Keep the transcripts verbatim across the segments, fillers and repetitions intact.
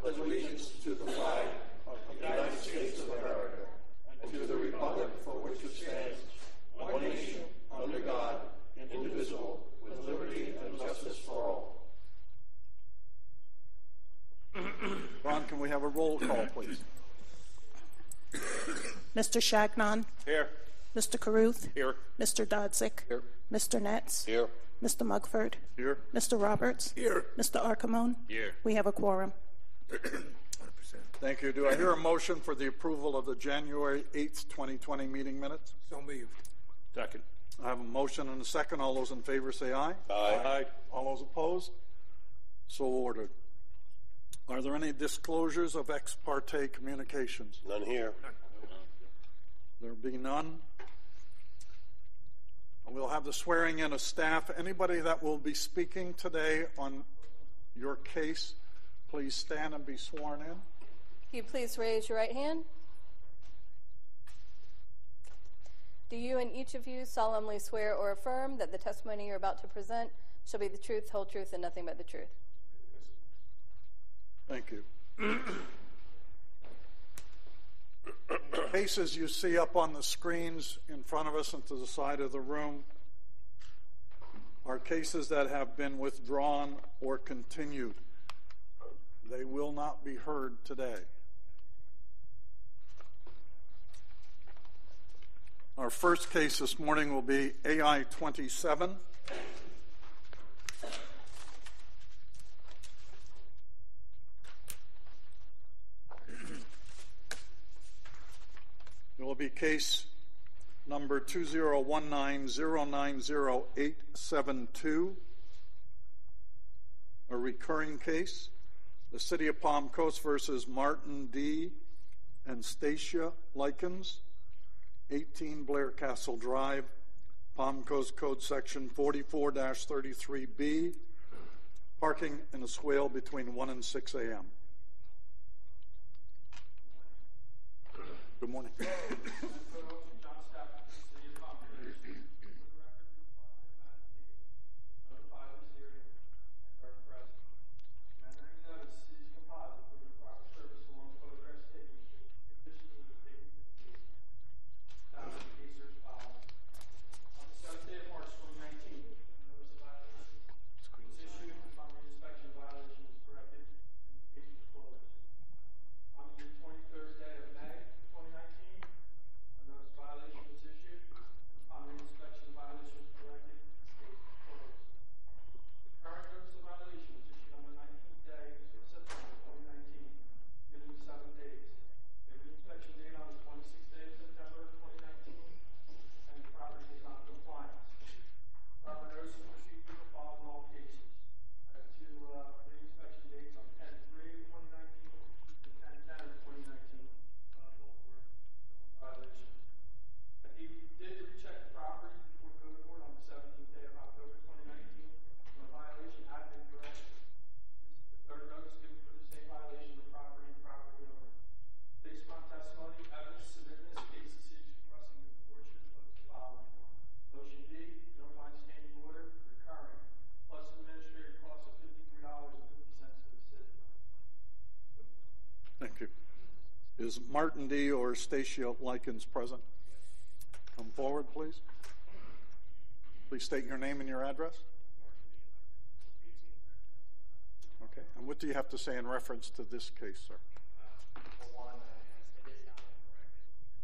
pledge allegiance to the flag of the United States of America and to the republic for which it stands, one nation, under God, indivisible, with liberty and justice for all. Ron, can we have a roll call, please? Mister Shagnon. Here. Mister Caruth. Here. Mister Dodzik. Here. Mister Netz. Here. Mister Mugford. Here. Mister Roberts. Here. Mister Archimone. Here. We have a quorum. Thank you. Do I hear a motion for the approval of the January eighth, twenty twenty meeting minutes? So moved. Second. I have a motion and a second. All those in favor say aye. Aye. Aye. All those opposed? So ordered. Are there any disclosures of ex parte communications? None here. There be none. We'll have the swearing in of staff. Anybody that will be speaking today on your case, please stand and be sworn in. Can you please raise your right hand? Do you and each of you solemnly swear or affirm that the testimony you're about to present shall be the truth, whole truth, and nothing but the truth? Thank you. Cases you see up on the screens in front of us and to the side of the room are cases that have been withdrawn or continued. They will not be heard today. Our first case this morning will be A I twenty-seven. It will be case number two zero one nine zero nine zero eight seven two, a recurring case, the City of Palm Coast versus Martin D. and Stacia Likens, eighteen Blair Castle Drive, Palm Coast Code Section forty-four dash thirty-three B, parking in a swale between one and six a.m. Good morning. Thank you. Is Martin D. or Stacia Likens present? Come forward, please. Please state your name and your address. Okay. And what do you have to say in reference to this case, sir? Uh, for one, uh, it is not correct.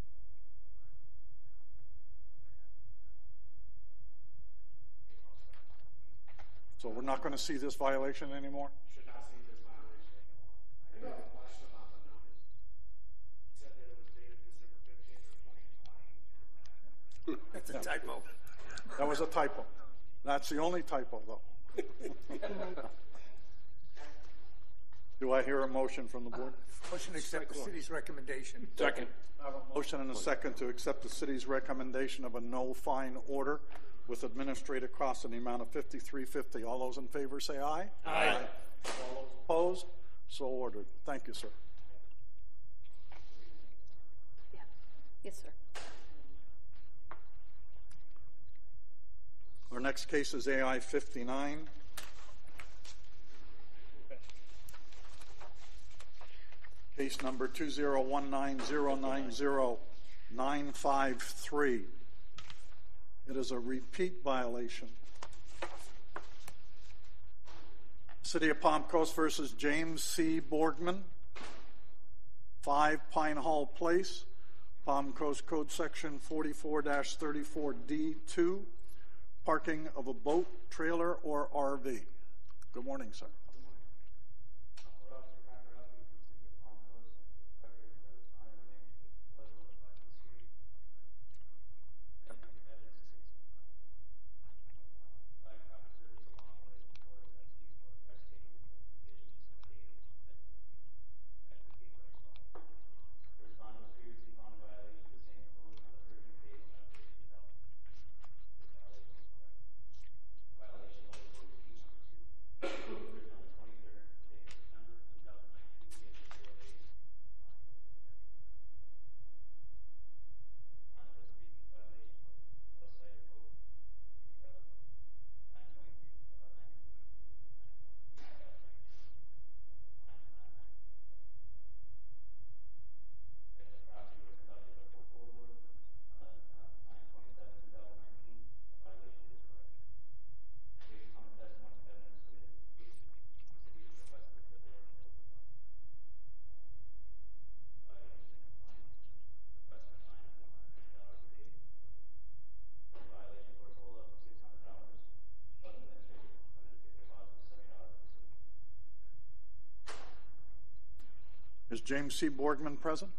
So we're not going to see this violation anymore? Should not see this violation anymore. I do have a question about the notice. It said that it was dated December fifteenth of twenty twenty. That's a typo. That was a typo. That's the only typo, though. Do I hear a motion from the board? Motion to accept the city's recommendation. Second. I have a motion and a second to accept the city's recommendation of a no fine order with administrative costs in the amount of fifty-three fifty. All those in favor say aye. Aye. All those opposed? So ordered. Thank you, sir. Yeah. Yes, sir. Our next case is A I fifty-nine. Case number two zero one nine zero nine zero nine five three. It is a repeat violation. City of Palm Coast versus James C. Borgman, five Pine Hall Place, Palm Coast Code Section forty-four dash thirty-four D two, parking of a boat, trailer, or R V. Good morning, sir. Is James C. Borgman present?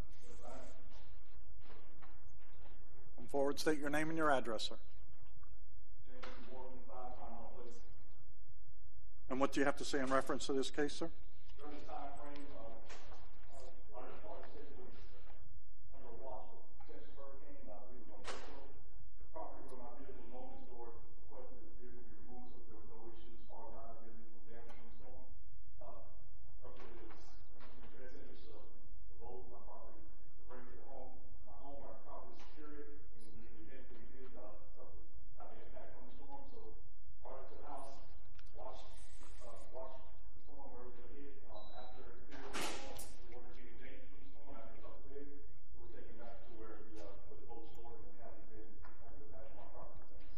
Come forward, state your name and your address, sir. James C. Borgman, five Pine Hall Place. And what do you have to say in reference to this case, sir? During this time frame, uh, uh, our department was under a watch of potential hurricane. Uh, we was on Bristol. The property where my vehicle was normally stored requested that the vehicle be removed so there were no issues as far as our vehicle from damage from the storm. Uh, roughly it was in the best interest of the load of my property to bring it home. My home, our property is secured, and in the event that we did uh, suffer uh, the impact from the storm. So, prior to the house, watch, uh, watch the storm where it was going to hit. Um, after the storm, we wanted to get dangerous from the storm. After it was up big, we were taken back to where the, uh, where the boat stored, and we haven't been, haven't been back on my property since.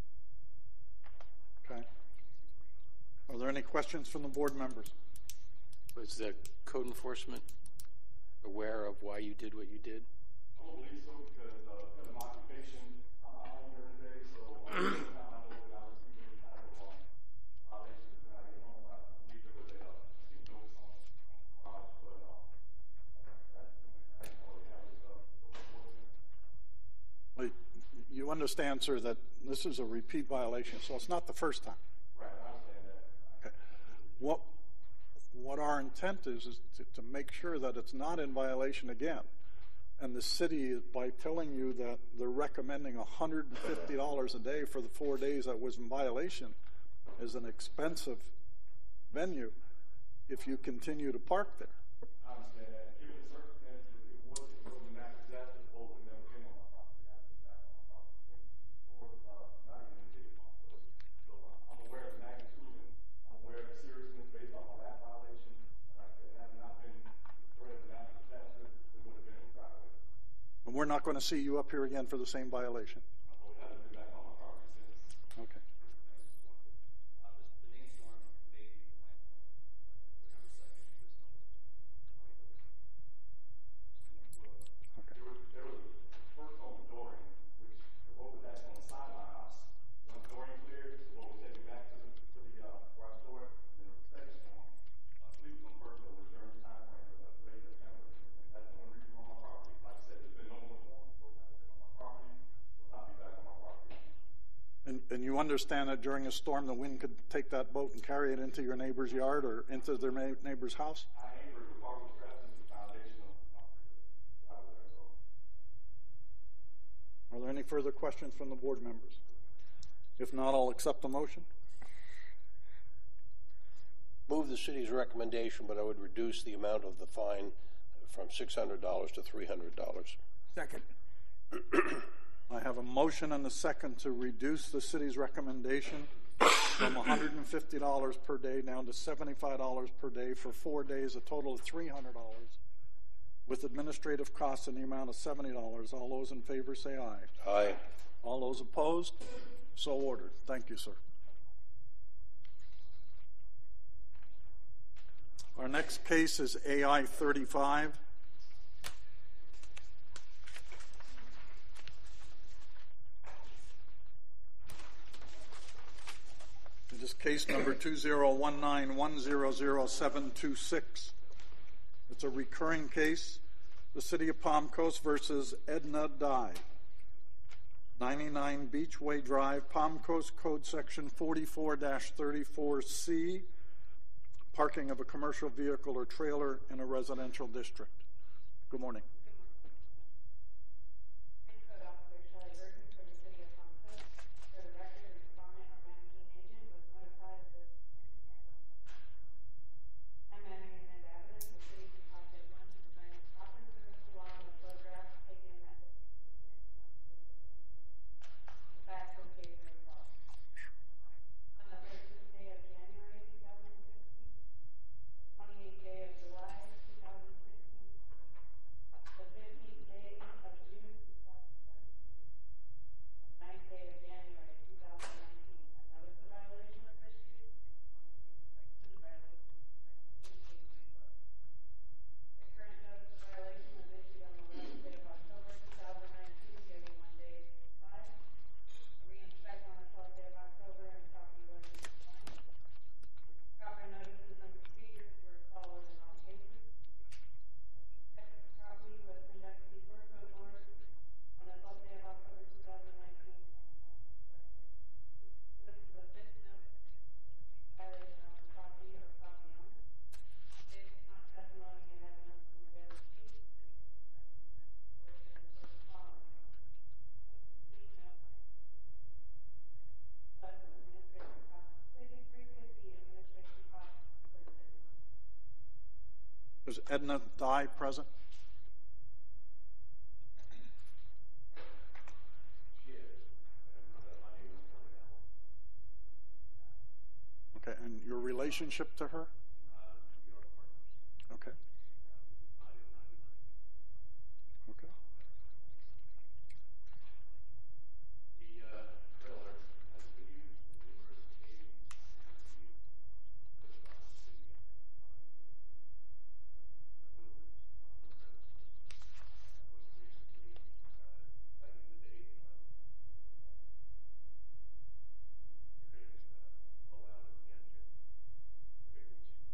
Okay. Are there any questions from the board members? Was the code enforcement aware of why you did what you did? I don't believe so because uh, because of my occupation, I'm at home during the day, so uh, every time I know that I was keeping any kind of um, violations when I get home, I believe there was a uh, keep notice on the garage, but uh, that's the only thing I already have is uh, code enforcement. Well, you understand, sir, that this is a repeat violation, so it's not the first time. Right, I understand that. Okay. What what our intent is is to, to make sure that it's not in violation again. And the city, by telling you that they're recommending one hundred fifty dollars a day for the four days that was in violation, is an expensive venue if you continue to park there. I understand that. Given the circumstances, it was it wasn't a natural disaster. The boat would never came on my property. It happened back on my property. Or uh, not even in the off. So, so uh, I'm aware of the magnitude and I'm aware of the seriousness based on my last violation. Like I said, had it not been the threat of a natural disaster, it would have been a private. And we're not going to see you up here again for the same violation. My boat hasn't been back on my property since. Okay. Uh, the, the main storm made landfall November second, Okay. it was no There was, there was a first on the dooring, which the boat was actually on the side of my house. Once the dooring cleared, the boat was taken back to the, to the, uh, where I stored it. And then the second storm, I believe it was on first, but it was during the time frame of uh, late September. And that's the only reason on my property. Like I said, there's been no more storms, so it's not been on my property, will not be back on my property. And, and you understand that during a storm, the wind could take that boat and carry it into your neighbor's yard or into their na- neighbor's house? I anchored with part of the straps into the foundation of the property. Right there, so. Are there any further questions from the board members? If not, I'll accept the motion. Move the city's recommendation, but I would reduce the amount of the fine from six hundred dollars to three hundred dollars. Second. I have a motion and a second to reduce the city's recommendation from one hundred fifty dollars per day down to seventy-five dollars per day for four days, a total of three hundred dollars. with administrative costs in the amount of seventy dollars. All those in favor say aye. Aye. All those opposed? So ordered. Thank you, sir. Our next case is A I thirty-five. It is case number two zero one nine one zero zero seven two six. It's a recurring case. The City of Palm Coast versus Edna Dye. ninety-nine Beachway Drive, Palm Coast Code Section forty-four dash thirty-four C. Parking of a commercial vehicle or trailer in a residential district. Good morning. I'm Code Officer Shelley Burton for the City of Palm Coast. For the record, the respondent or managing agent was notified of this. I'm entering into evidence the city can contact one to provide a proper service along with photographs taken at the the facts of case are involved. On the thirteenth day of January two thousand sixteen, the twenty-eighth day of July two thousand sixteen, the fifteenth day of June two thousand seventeen, the ninth day of January two thousand nineteen, a notice of violation was issued, and twenty-eighth violation was issued. The current notice of violation was issued on the eleventh day of October two thousand nineteen, giving one day to comply. A re-inspect on the twelfth day of October and property was compliant. Proper notices and procedures were followed in all cases. A re-inspect of the property was conducted before code board on the twelfth day of October two thousand nineteen. This is the fifth notice violation on the property or property owner. Based upon testimony and evidence from the various cases, the city is the following. Plus administration costs, city three fifty administration costs for the city. Is Edna Dye present? Okay, and your relationship to her? Okay. Okay. The uh, trailer has been used on numerous occasions and has been used to put on the city most recently uh, citing the date of hearing uh, allowed against it.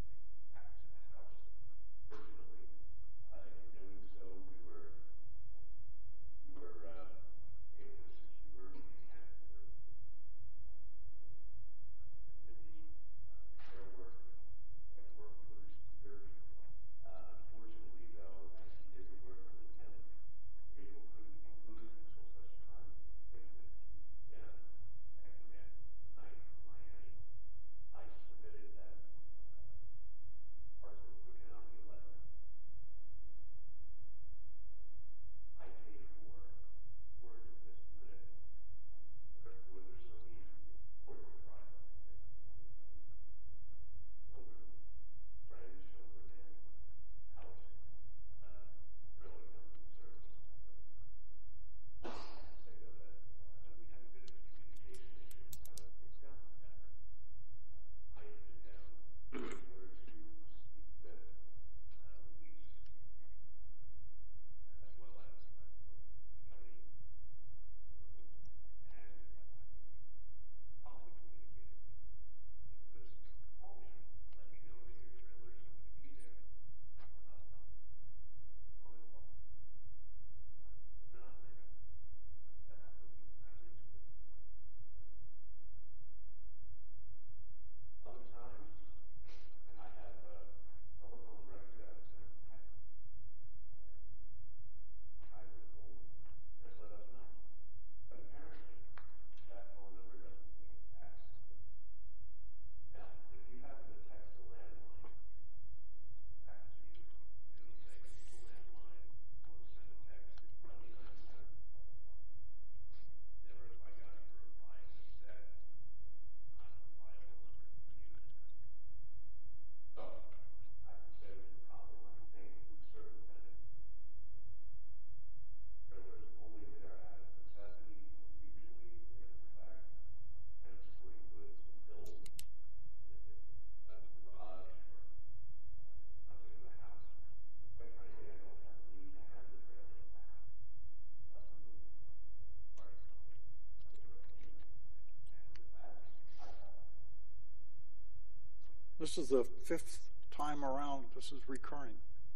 This is the fifth time around. This is recurring.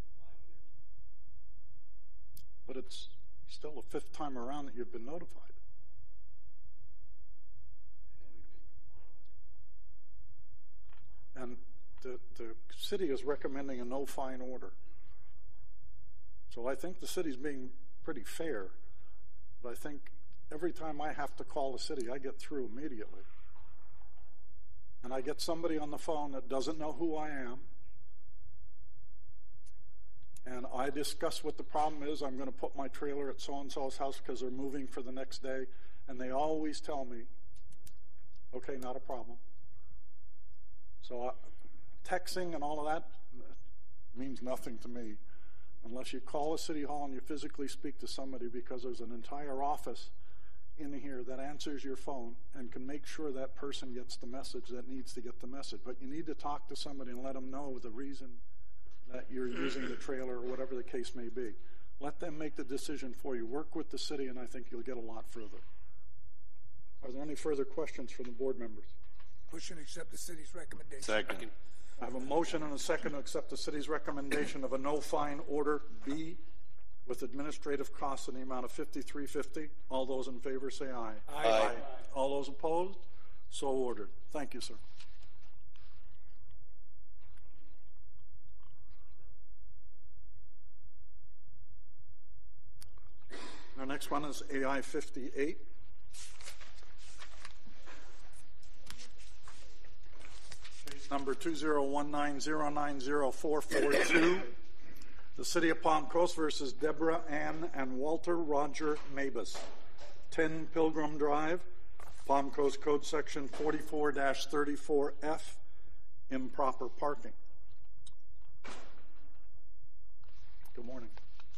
But it's still the fifth time around that you've been notified. And the, the city is recommending a no-fine order. So I think the city's being pretty fair. But I think every time I have to call the city, I get through immediately. And I get somebody on the phone that doesn't know who I am. And I discuss what the problem is. I'm going to put my trailer at so-and-so's house because they're moving for the next day. And they always tell me, okay, not a problem. So uh, texting and all of that means nothing to me unless you call a city hall and you physically speak to somebody, because there's an entire office in here that answers your phone and can make sure that person gets the message that needs to get the message. But you need to talk to somebody and let them know the reason that you're using the trailer or whatever the case may be. Let them make the decision for you. Work with the city, and I think you'll get a lot further. Are there any further questions from the board members? Motion to accept the city's recommendation. Second. I have a motion and a second to accept the city's recommendation of a no-fine order B with administrative costs in the amount of fifty-three fifty. All those in favor say aye. Aye. Aye. All those opposed? So ordered. Thank you, sir. Our next one is A I fifty-eight. Case number two zero one nine zero nine zero four four two. The City of Palm Coast versus Deborah Ann and Walter Roger Mabus. ten Pilgrim Drive, Palm Coast Code Section forty-four dash thirty-four F, improper parking. Good morning.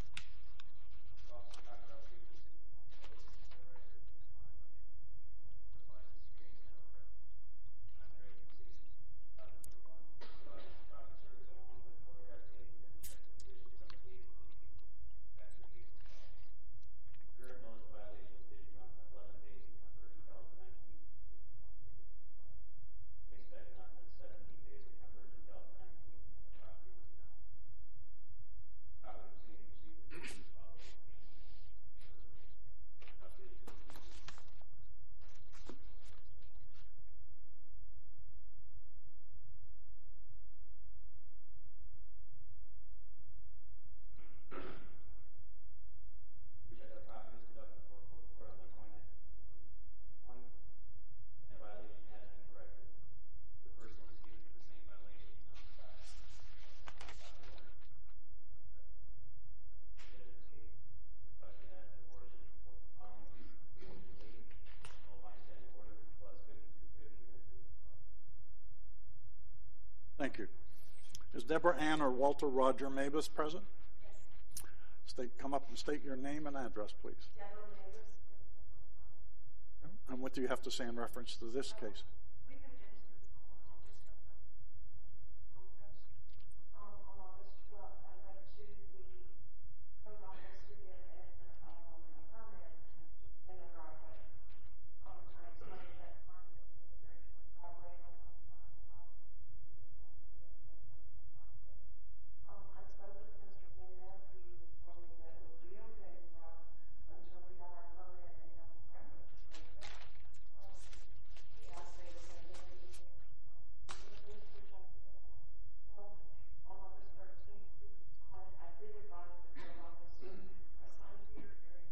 Thank you. Is Deborah Ann or Walter Roger Mabus present? Yes. State, come up and state your name and address, please. Deborah Mabus. And what do you have to say in reference to this case? We've been into this home on August um, on August twelfth. I went to the code office to get an, um, a permit in the driveway. Um, I explained that time that the driveway on one side. Um, I spoke with Mister Moore. He told me that it would be okay uh, until we got our permit and got the permit. Um, he asked me to send him an email, um, which I sent him. Well, on August thirteenth, we signed, I re-revised the code office. I signed here, Eric.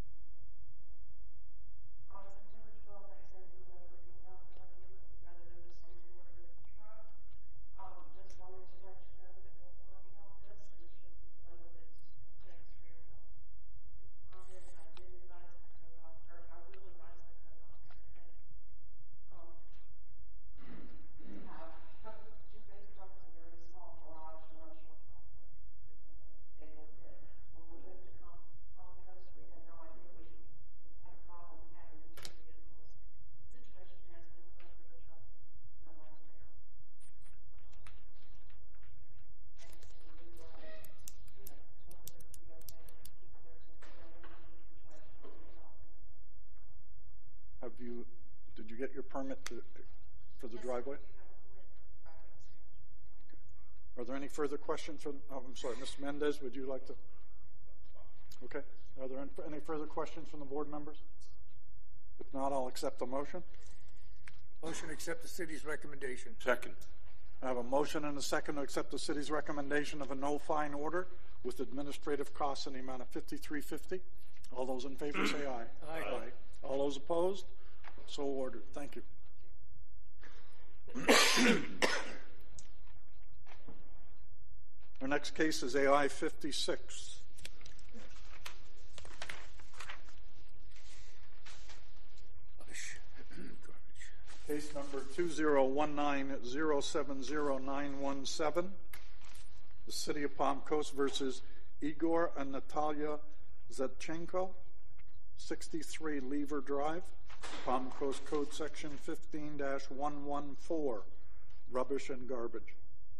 On September twelfth, I sent you another email telling you that it was on the order of the truck. Um, just wanted to let you know that we're working on this and should you know that it's thanks for your help. Responded, I did advise the code officer, I will advise the code officer that, um, we have two big trucks and a very small garage, commercial trucks. They will fit. When we moved to Palm Palm Coast, we had no idea we had a problem having two vehicles. The situation has been clear for the truck, no one's there. And so we, uh, you know, told them it would be okay to keep their temporary situation resolved. Have you, did you get your permit to, for the driveway? We have a permit for the driveway. Are there any further questions from, oh, I'm sorry, Mister Mendez, would you like to? Okay. Are there any further questions from the board members? If not, I'll accept the motion. Motion to accept the city's recommendation. Second. I have a motion and a second to accept the city's recommendation of a no fine order with administrative costs in the amount of fifty-three fifty. All those in favor say aye. Aye. Aye. All those opposed? So ordered. Thank you. Our next case is A I fifty-six. Case number two zero one nine zero seven zero nine one seven. The City of Palm Coast versus Igor and Natalia Zetchenko, sixty-three Lever Drive, Palm Coast Code Section fifteen dash one one four, rubbish and garbage.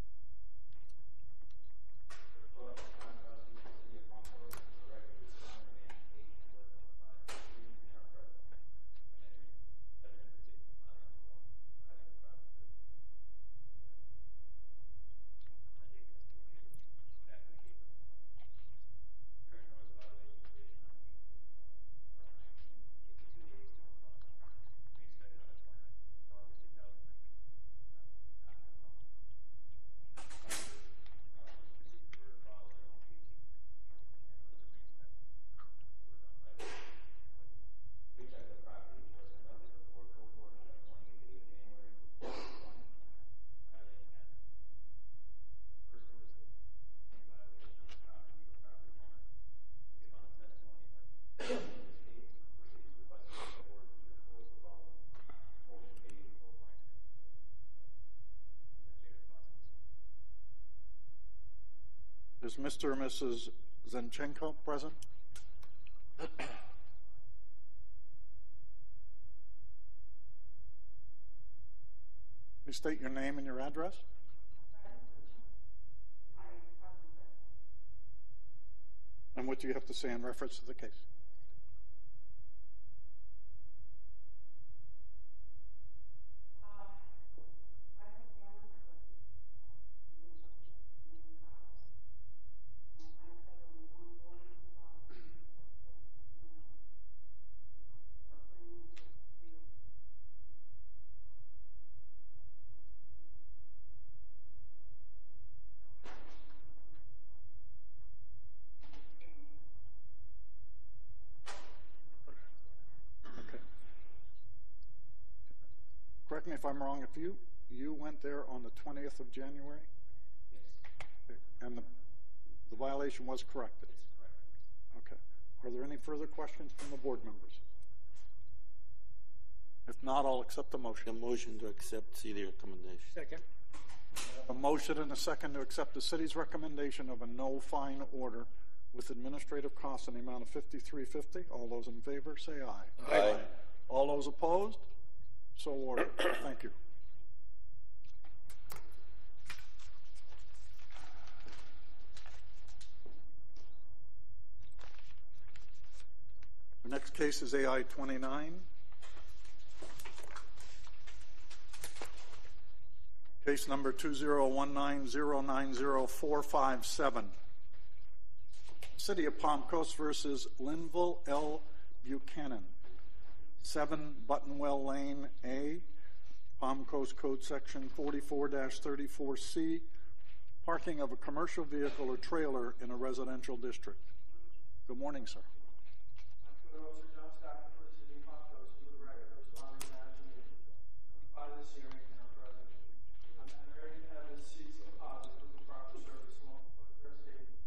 Is Mister or Missus Zenchenko present? Please state your name and your address. And what do you have to say in reference to the case? Correct me if I'm wrong, if you, you went there on the twentieth of January? Yes. And the, the violation was corrected? It's correct. Okay. Are there any further questions from the board members? If not, I'll accept the motion. The motion to accept city recommendation. Second. A motion and a second to accept the city's recommendation of a no fine order with administrative costs in the amount of fifty-three fifty. All those in favor say aye. Aye. All those opposed? So ordered. Thank you. The next case is A I twenty-nine. Case number two zero one nine zero nine zero four five seven. City of Palm Coast versus Linville L. Buchanan. seven Buttonwell Lane A, Palm Coast Code Section forty-four dash thirty-four C, parking of a commercial vehicle or trailer in a residential district. Good morning, sir. I'm Code Officer John Stafford for the City of Palm Coast, for the record, for honoring the national by this hearing and our present. I'm entering evidence seats of deposits with the proper service along with their statement.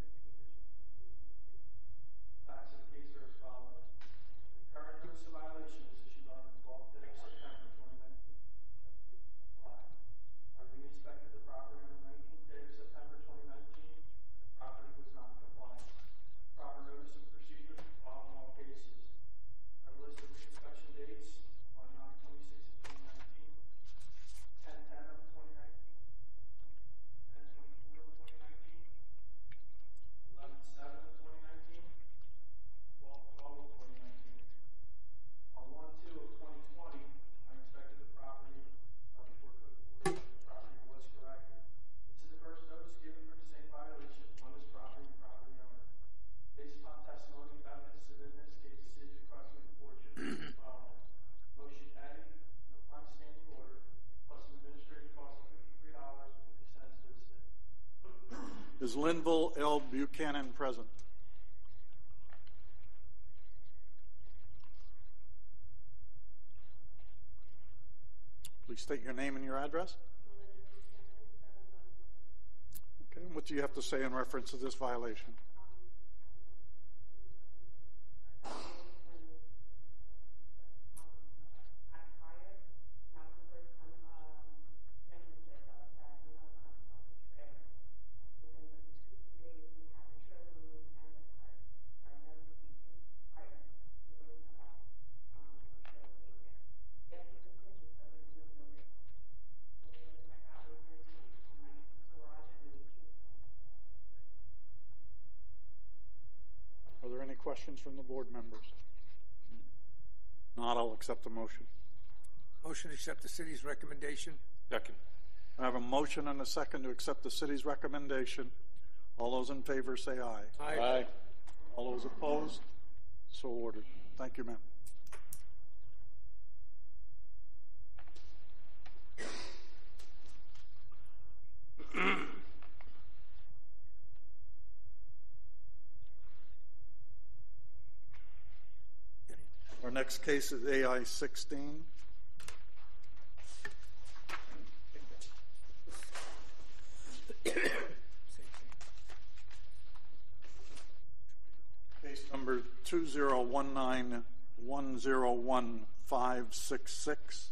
Facts of the case are as follows. The current notice of violation is issued on the twelfth day of September twenty nineteen. I re-inspected the property on the nineteenth day of September twenty nineteen. The property was not compliant. Proper notice of procedure Is Linville L. Buchanan present? Please state your name and your address. Okay, and what do you have to say in reference to this violation? Are there any questions from the board members? Not, I'll accept the motion. Motion to accept the city's recommendation. Second. I have a motion and a second to accept the city's recommendation. All those in favor say aye. Aye. All those opposed? So ordered. Thank you, ma'am. Our next case is A I sixteen. Case number two zero one nine one zero one five six six.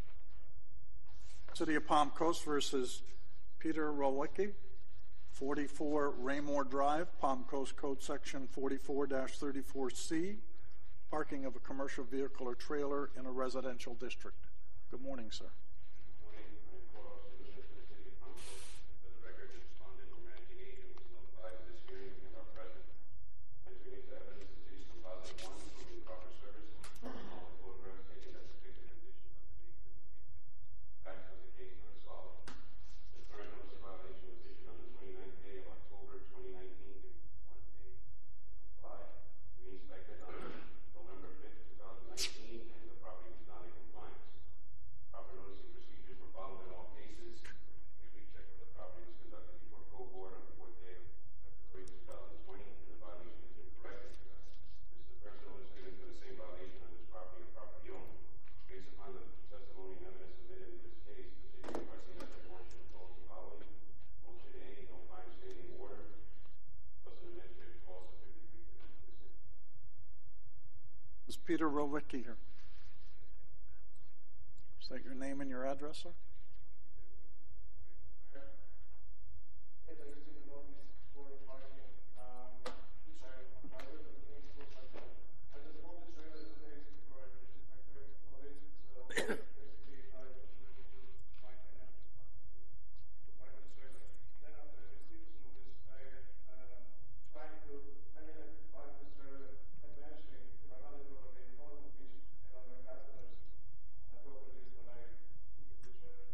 City of Palm Coast versus Peter Rowicki, forty-four Raymore Drive, Palm Coast Code Section forty-four dash thirty-four C, parking of a commercial vehicle or trailer in a residential district. Good morning, sir. Good morning. I'm Code Officer Lewis for the City of Palm Coast. For the record, the respondent or managing agent was notified of this hearing and are present. Entering into evidence the city's composite one, including proper service, all the photographs taken as depicted conditions of the vehicle. Facts of the case are as follows. The current notice of violation was issued on the twenty-ninth day of October twenty nineteen, one day five. We inspected on November fifth, twenty nineteen, and the property was not in compliance. Proper noticing procedures were followed in all cases. A recheck of the property was conducted before code board on the fourth day of February twenty twenty, and the violation has been corrected. This is the first notice given for the same violation on this property or property owner. Based upon the testimony and evidence submitted in this case, the city is requesting that the board should impose the following. Motion A, no fine standing order, plus an administrative cost of fifty-three percent. Is Peter Rowicki here? State your name and your address, sir. As I used to know this for parking, um, which I acquired, the things was like that. I just want to show you the place for it, which is my first knowledge. So basically, I was ready to find an empty spot to find the trailer. Then after I received this notice, I uh, tried to, I mean, I find the trailer eventually to my mother go to the Northern Beach and other customers. I properties when I needed the trailer.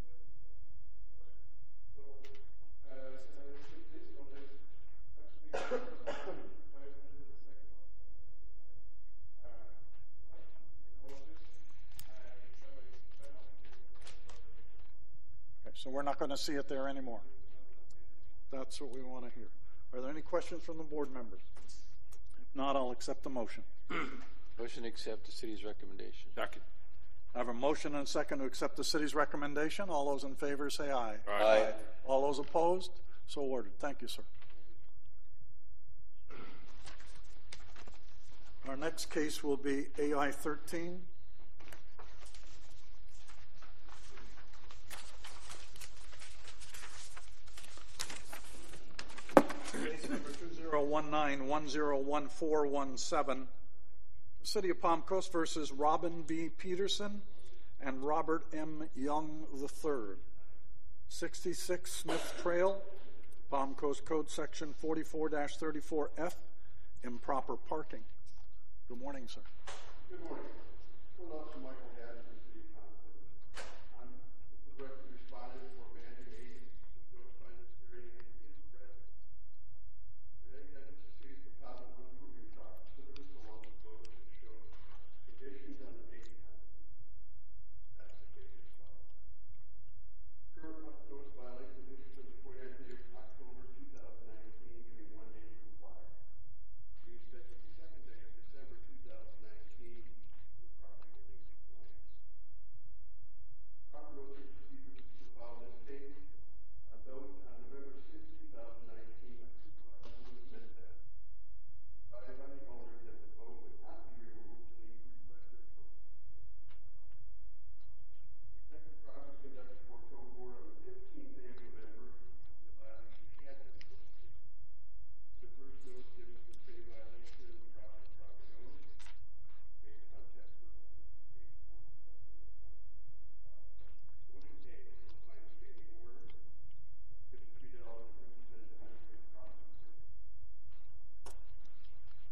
So, uh, since I received this notice, actually, I went to the second uh, notice, and the trailer is turned on to Okay, so we're not going to see it there anymore. That's what we want to hear. Are there any questions from the board members? If not, I'll accept the motion. Motion to accept the city's recommendation. Second. I have a motion and a second to accept the city's recommendation. All those in favor say aye. Aye. All those opposed? So ordered. Thank you, sir. Our next case will be A I thirteen. Case number two zero one nine one zero one four one seven. City of Palm Coast versus Robin B. Peterson and Robert M. Young the third. sixty-six Smith Trail, Palm Coast Code Section forty-four dash thirty-four F, improper parking. Good morning, sir. Good morning. Code Officer Michael Haddon from the City of Palm Coast. I'm the direct respondent for managing agents who notify this hearing and is present. And I have to see the problem one moving truck, so this is along the photos that show conditions on the date time. That's the case as well. Current notice violation issued on the forty-ninth day of October two thousand nineteen.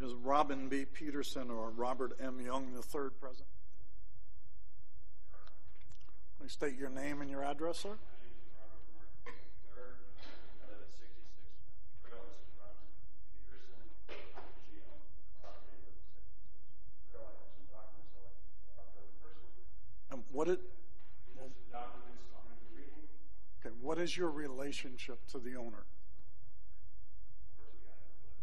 Is Robin B. Peterson or Robert M. Young the third present? Please state your name and your address, sir. My name is Robert Mark third. I live at sixty-six Trail. This is Robert Peterson. She owns property with sixty-six Trail. I have some documents I'd like to fill out very personally. Um, what it, These are some documents I'm going to be reading. okay, what is your relationship to the owner? Where's the guy that lived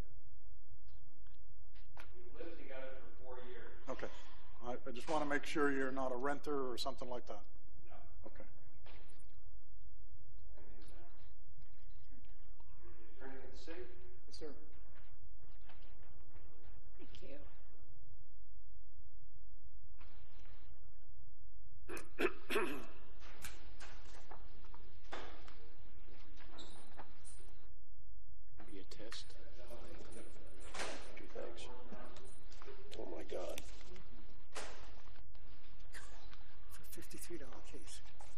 here? We lived together for four years. Okay. I, I just want to make sure you're not a renter or something like that. No. Okay. Anything now? You're the attorney of the city? Yes, sir. Thank you. Be a test. Gee, thanks. Oh, my God. For a fifty-three dollar case.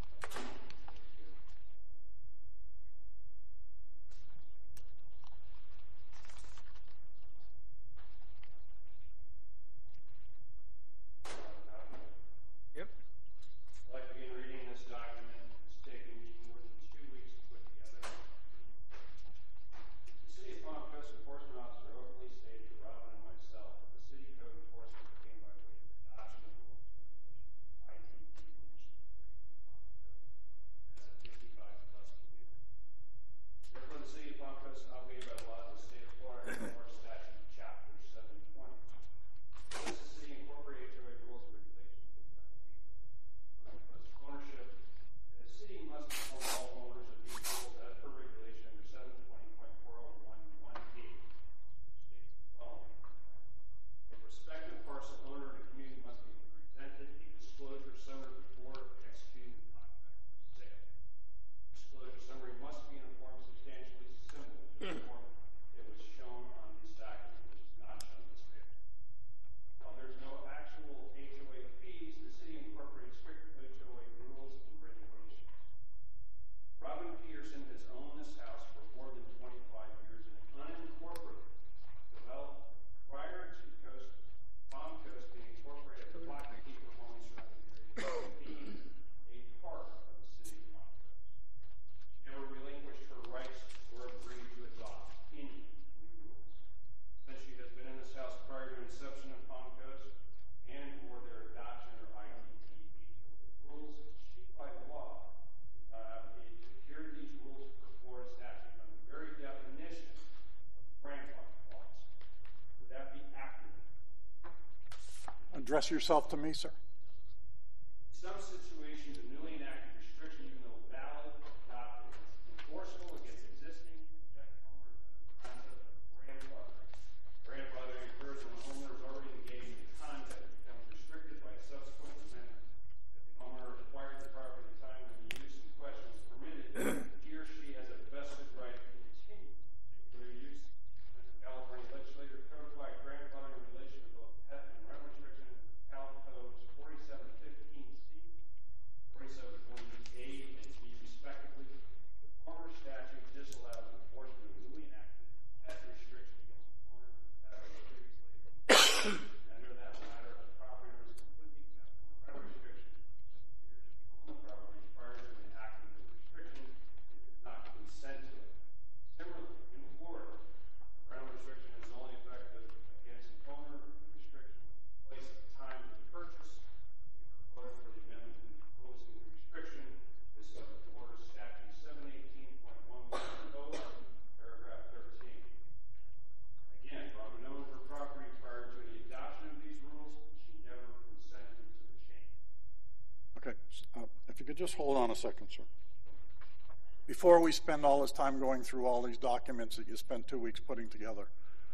Yep. I'd like to begin reading this document. It's taken me more than two weeks to put together. The City of Palm Coast Enforcement Officer openly stated to Robin and myself that the city code enforcement came by way of adoption of rules I T P, which as a fifty-five plus community. Therefore, the City of Palm Coast is obligated by the law of the state of Florida and Florida Statute Chapter seven twenty. This is the city incorporate H O A rules and regulations ownership. The city must inform all owners of these rules as per regulation under seven twenty point four oh one one B, which states the following. The prospective parcel owner of the community must be presented a disclosure summary before executing the contract for sale. Disclosure summary must be in a form substantially similar to the form that was shown on this document, which is not shown in this paper. While there's no actual H O A fees, the city incorporates strict H O A rules and regulations. Robin Peterson has owned this house for more than twenty-five years and unincorporated, developed prior to Coast, Palm Coast being incorporated, the block to keep performing surrounding areas being a part of the city of Palm Coast. She never relinquished her rights or agreed to adopt any new rules. Since she has been in this house prior to inception of Palm Coast and or their adoption or I T P rules, she by law is not obligated to adhere to these rules for Florida statute on the very definition of grandfather clause. Would that be accurate? Address yourself to me, sir. In some situations, a newly enacted restriction, even though valid, adopted, is enforceable against existing protect homeowners under the concept of grandfathering. Grandfathering occurs when a homeowner is already engaged in conduct that becomes restricted by a subsequent amendment. If the homeowner acquired the property at the time when the use in question was permitted, he or she has a vested right to continue particular use. And the California legislature codified grandfathering in relation to both pet and rental restriction in Cal Codes forty-seven fifteen C, forty-seven forty A and B respectively. The former statute disallows enforcement of newly enacted pet restriction against the owner of the pet or previously under that matter, the property owner is completely exempt from a rental restriction since the years she owned the property prior to enacting the restriction and did not consent to it. Similarly, in Florida, the rental restriction is only effective against the owner of the restriction placed at the time of the purchase. Voted for the amendment imposing the restriction. This is the Florida Statute seven eighteen point one one code, paragraph thirteen. Again, Robin owned her property prior to the adoption of these rules. She never consented to the change. Okay, uh, if you could just hold on a second, sir. Before we spend all this time going through all these documents that you spent two weeks putting together,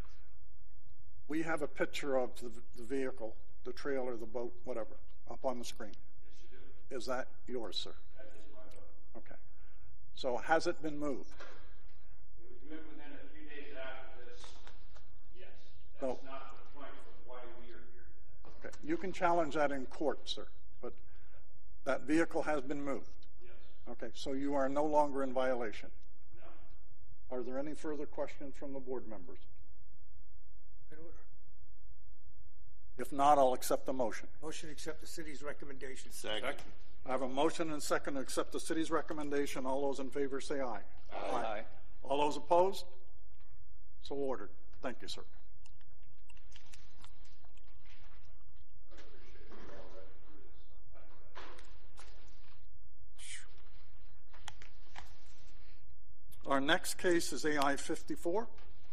we have a picture of the, the vehicle, the trailer, the boat, whatever, up on the screen. Yes, you do. Is that yours, sir? That is my vote. Okay. So has it been moved? It was moved within a few days after this. Yes. That's No. not the point of why we are here today. Okay. You can challenge that in court, sir, but that vehicle has been moved. Yes. Okay, so you are no longer in violation. No. Are there any further questions from the board members? In order. If not, I'll accept the motion. Motion to accept the city's recommendation. Second. I have a motion and a second to accept the city's recommendation. All those in favor say aye. Aye. All those opposed? So ordered. Thank you, sir. Our next case is A I fifty-four.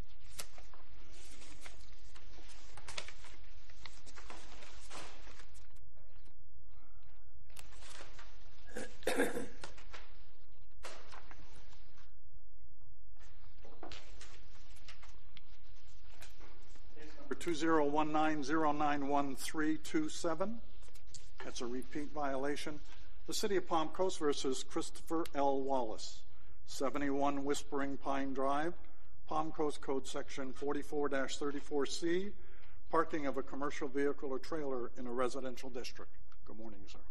two zero one nine zero nine one three two seven. That's a repeat violation. The City of Palm Coast versus Christopher L. Wallace, seventy-one Whispering Pine Drive, Palm Coast Code Section forty-four dash thirty-four C, parking of a commercial vehicle or trailer in a residential district. Good morning, sir.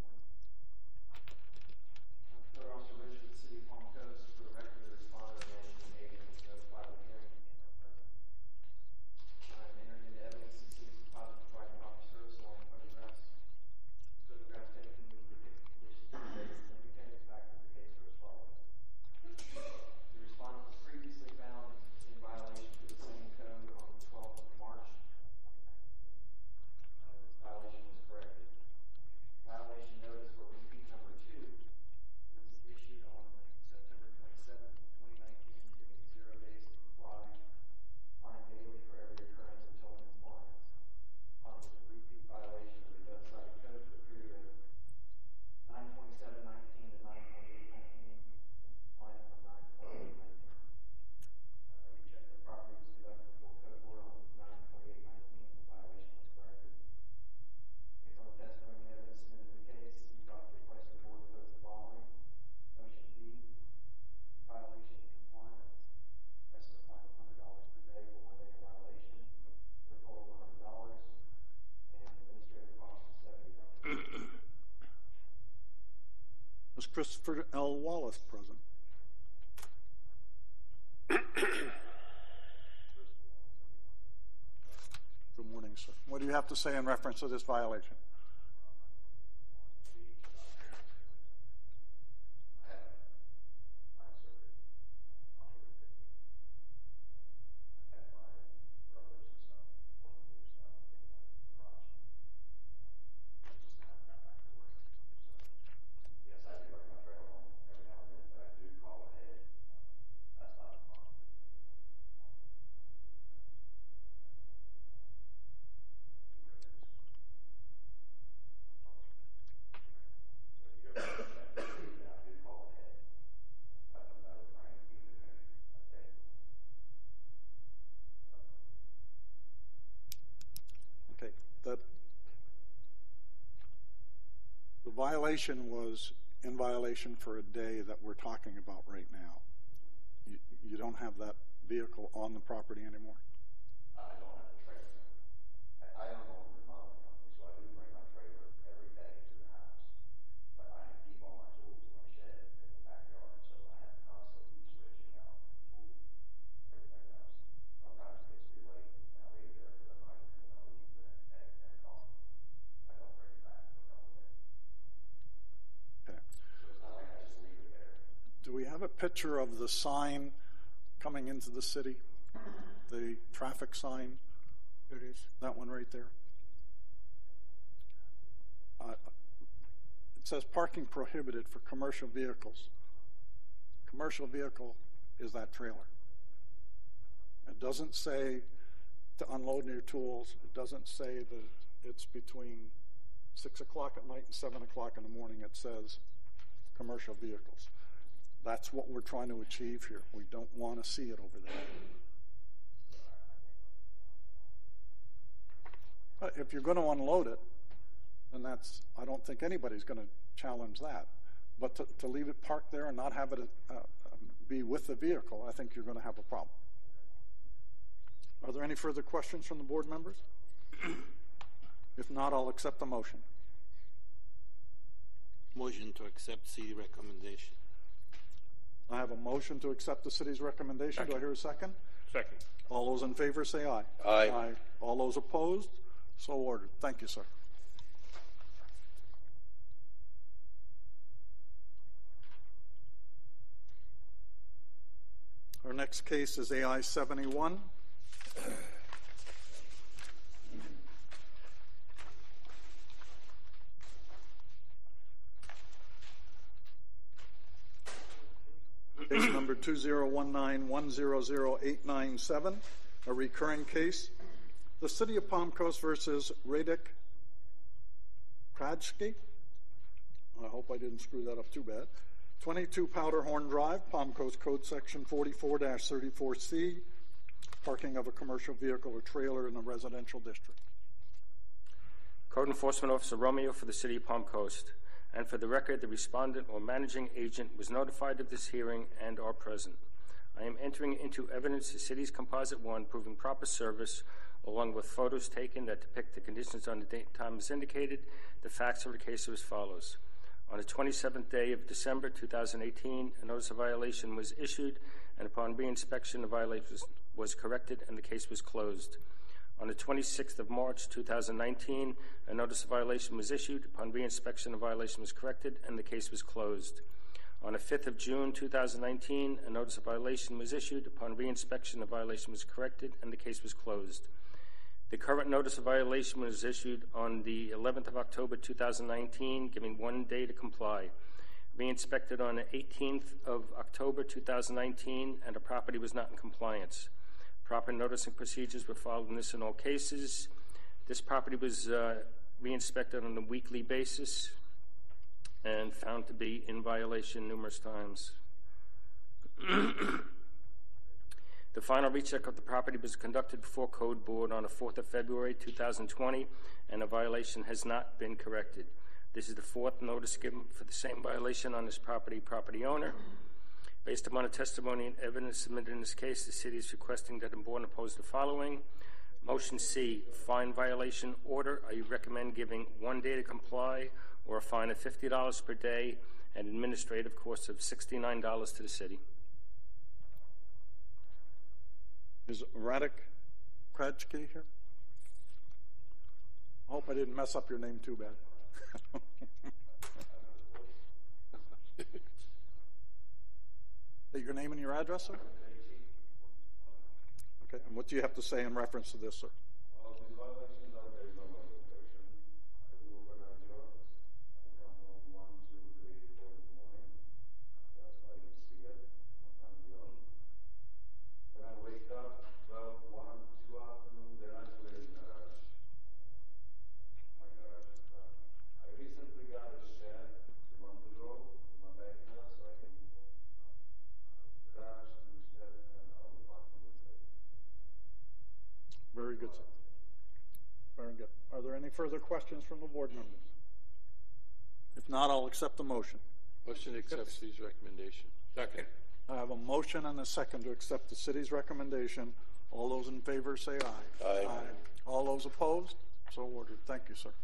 Code Officer Rich with the City of Palm Coast. For the record, the respondent and managing agent was notified of the hearing and are present. I'm entering into evidence the city's deposit providing copy service along with photographs. These photographs taken will depict the conditions of the case and independent facts of the case are as follows. The respondent was previously found in violation of the same code on the twelfth of March. Uh, this violation was corrected. Violation notice for repeat number two was issued on September twenty-seventh, twenty nineteen, giving zero days to comply, fine daily for every occurrence until compliance. On was a repeat violation of the West Side Code for the period of nine twenty-seven nineteen to nine twenty-eight nineteen, compliance on nine twenty-eight nineteen. Uh, we checked the property was conducted before code board on nine twenty-eight nineteen, the violation was corrected. Based on the testimony and evidence submitted in the case, you got the request of the board to post the following. Motion D, violation of compliance, estimate fine of one hundred dollars per day for one day of violation, for a total of one hundred dollars, and administrative cost of seventy dollars. Is Christopher L. Wallace present? Good morning, sir. What do you have to say in reference to this violation? Yes, I do work my trailer home every now and then, but I do call ahead. That's not a problem. Okay, that the violation was in violation for a day that we're talking about right now. You, you don't have that vehicle on the property anymore? I don't have a trailer. I, I own a home remodeling company, so I do bring my trailer every day to the house. But I keep all my tools in my shed in the backyard, so I have to constantly be switching out tools, everything else. Sometimes it gets too late, and I leave there for the night, and I leave the next day, and it's gone. I don't bring it back for a couple days. Okay. So it's not like I just leave it there. Do we have a picture of the sign coming into the city? The traffic sign? There it is. That one right there? Uh, it says parking prohibited for commercial vehicles. Commercial vehicle is that trailer. It doesn't say to unload your tools. It doesn't say that it's between six o'clock at night and seven o'clock in the morning. It says commercial vehicles. That's what we're trying to achieve here. We don't want to see it over there. But if you're going to unload it, then that's, I don't think anybody's going to challenge that. But to, to leave it parked there and not have it uh, be with the vehicle, I think you're going to have a problem. Are there any further questions from the board members? If not, I'll accept the motion. Motion to accept city recommendation. I have a motion to accept the city's recommendation. Do I hear a second? Second. All those in favor say aye. Aye. All those opposed? So ordered. Thank you, sir. Our next case is A I seventy-one. Case number two zero one nine one zero zero eight nine seven, a recurring case. The City of Palm Coast versus Radek Krajski. I hope I didn't screw that up too bad. twenty-two Powderhorn Drive, Palm Coast Code Section forty-four dash thirty-four C, parking of a commercial vehicle or trailer in a residential district. Code Enforcement Officer Romeo for the City of Palm Coast. And for the record, the respondent or managing agent was notified of this hearing and are present. I am entering into evidence the City's Composite one proving proper service, along with photos taken that depict the conditions on the date and time as indicated. The facts of the case are as follows. On the twenty-seventh day of December two thousand eighteen, a notice of violation was issued, and upon re-inspection, the violation was, was corrected and the case was closed. On the twenty-sixth of March two thousand nineteen, a notice of violation was issued. Upon re-inspection, the violation was corrected and the case was closed. On the fifth of June two thousand nineteen, a notice of violation was issued. Upon re-inspection, the violation was corrected and the case was closed. The current notice of violation was issued on the eleventh of October two thousand nineteen, giving one day to comply. Re-inspected on the eighteenth of October two thousand nineteen, and the property was not in compliance. Proper noticing procedures were followed in this in all cases. This property was uh, re-inspected on a weekly basis and found to be in violation numerous times. The final recheck of the property was conducted before Code Board on the fourth of February two thousand twenty, and the violation has not been corrected. This is the fourth notice given for the same violation on this property property owner. Based upon the testimony and evidence submitted in this case, the City is requesting that the Board oppose the following. Motion C, fine violation order. I recommend giving one day to comply or a fine of fifty dollars per day and administrative costs of sixty-nine dollars to the City. Is Radek Krajki here? I hope I didn't mess up your name too bad. Is your name and your address, sir? Okay, and what do you have to say in reference to this, sir? Well, these violations are based on my location. I do overnight jobs. I come home one, two, three, four in the morning. That's why you see it. Sometimes you don't. When I wake up, well, one, two afternoon, then I put it in the garage. My garage is done. I recently got a shed a month ago in my backyard, so I can garage to the shed and I'll be parking with it. Very good, sir. Very good. Are there any further questions from the board members? If not, I'll accept the motion. Motion to accept city's recommendation. Second. I have a motion and a second to accept the city's recommendation. All those in favor say aye. Aye. Aye. All those opposed? So ordered. Thank you, sir.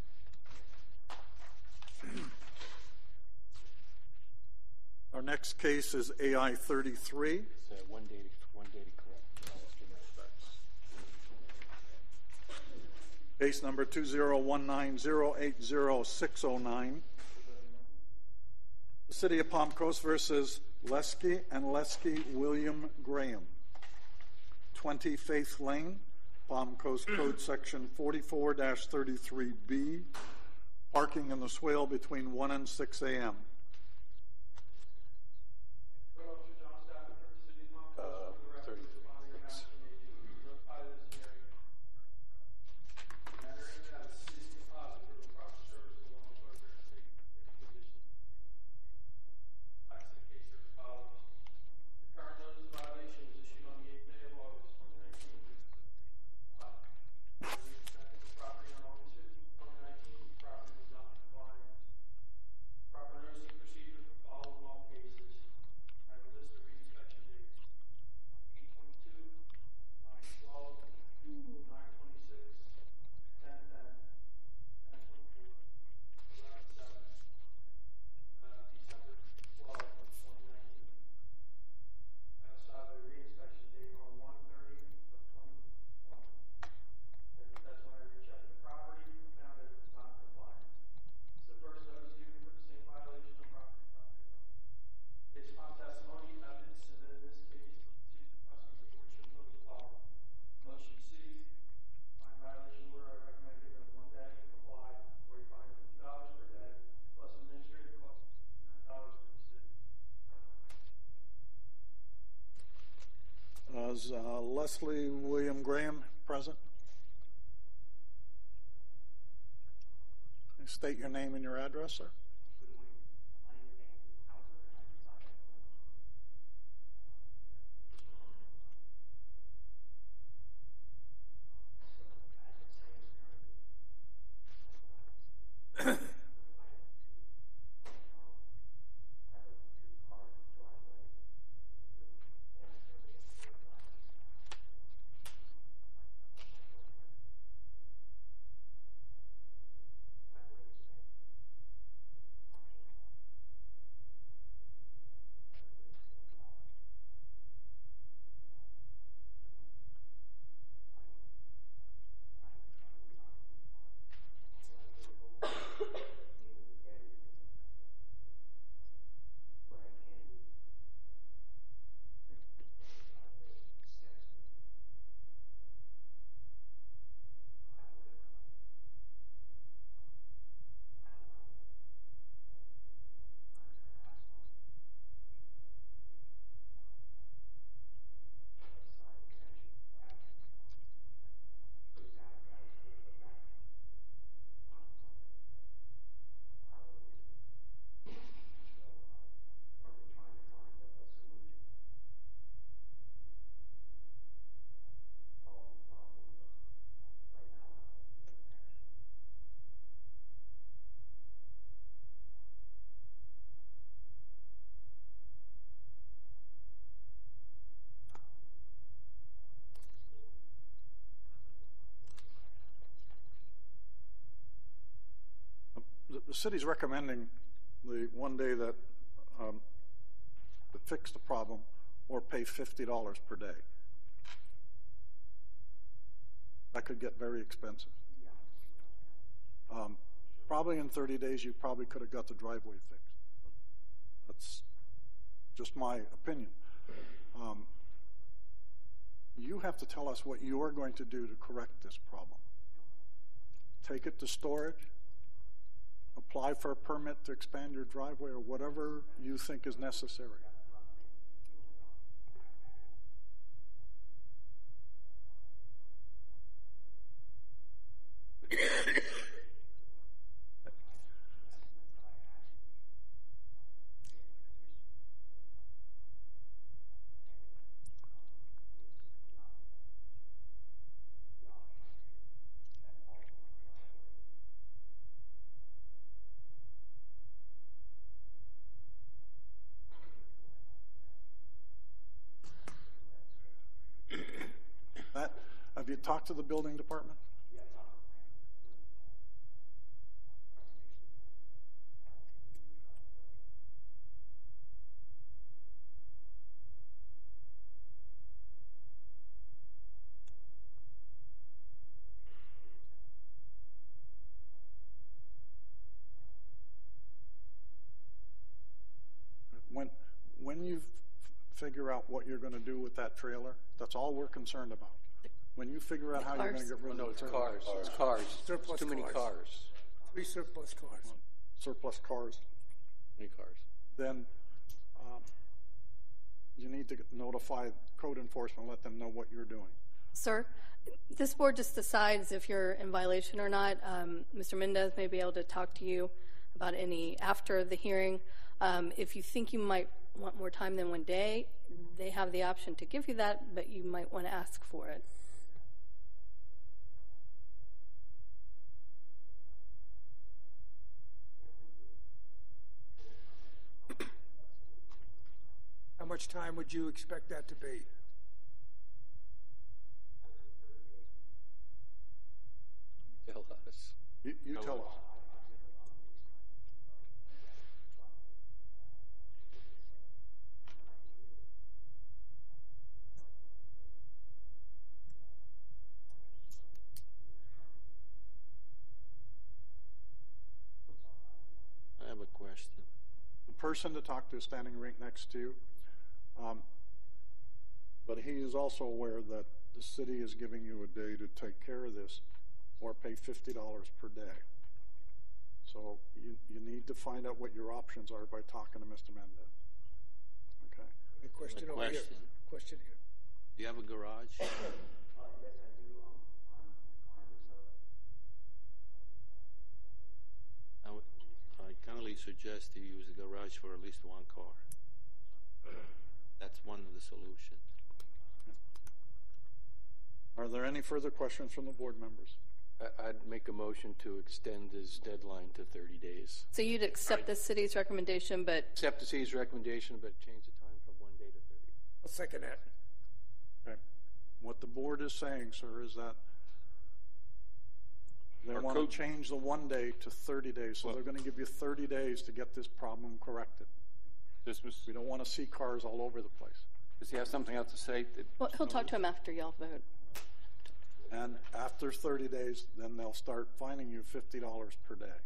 Our next case is A I thirty-three. It's uh, one day, to, one day to correct. Case number two zero one nine zero eight zero six zero nine. The City of Palm Coast versus Lesky and Lesky William Graham. twenty Faith Lane, Palm Coast Code Section forty-four dash thirty-three B, parking in the swale between one and six a m Proper noticing Leslie William Graham, present. Can you state your name and your address, sir? The city's recommending the one day that um, to fix the problem or pay fifty dollars per day. That could get very expensive. Um, probably in thirty days you probably could have got the driveway fixed. That's just my opinion. Um, you have to tell us what you are going to do to correct this problem. Take it to storage, apply for a permit to expand your driveway, or whatever you think is necessary. That, have you talked to the building department? When, when you f- figure out what you're going to do with that trailer, that's all we're concerned about. When you figure out how you're going to get rid of No, the it's trailer, cars. It's cars. Surplus Too many cars. cars. Three surplus cars. surplus cars, Many cars. then um, you need to notify code enforcement, let them know what you're doing. Sir, this board just decides if you're in violation or not. Um, Mister Mendez may be able to talk to you about any after the hearing. Um, if you think you might want more time than one day, they have the option to give you that, but you might want to ask for it. How much time would you expect that to be? Tell us. You, you tell us. I have a question. The person to talk to is standing right next to you. Um, but he is also aware that the city is giving you a day to take care of this or pay fifty dollars per day. So you, you need to find out what your options are by talking to Mister Mendez. Okay. A question A over here. question. Question here. Do you have a garage? Uh, yes, I do. Um, on on this. Uh, I would I kindly suggest you use the garage for at least one car. That's one of the solutions. Are there any further questions from the board members? I'd make a motion to extend this deadline to thirty days. So you'd accept the city's recommendation, but Accept the city's recommendation, but change the time from one day to thirty. I'll second that. Okay. What the board is saying, sir, is that they Our want code- to change the one day to thirty days, so Well- they're going to give you thirty days to get this problem corrected. This was, We don't want to see cars all over the place. Does he have something else to say? well, he'll talk to him after y'all vote. And after thirty days, then they'll start fining you fifty dollars per day.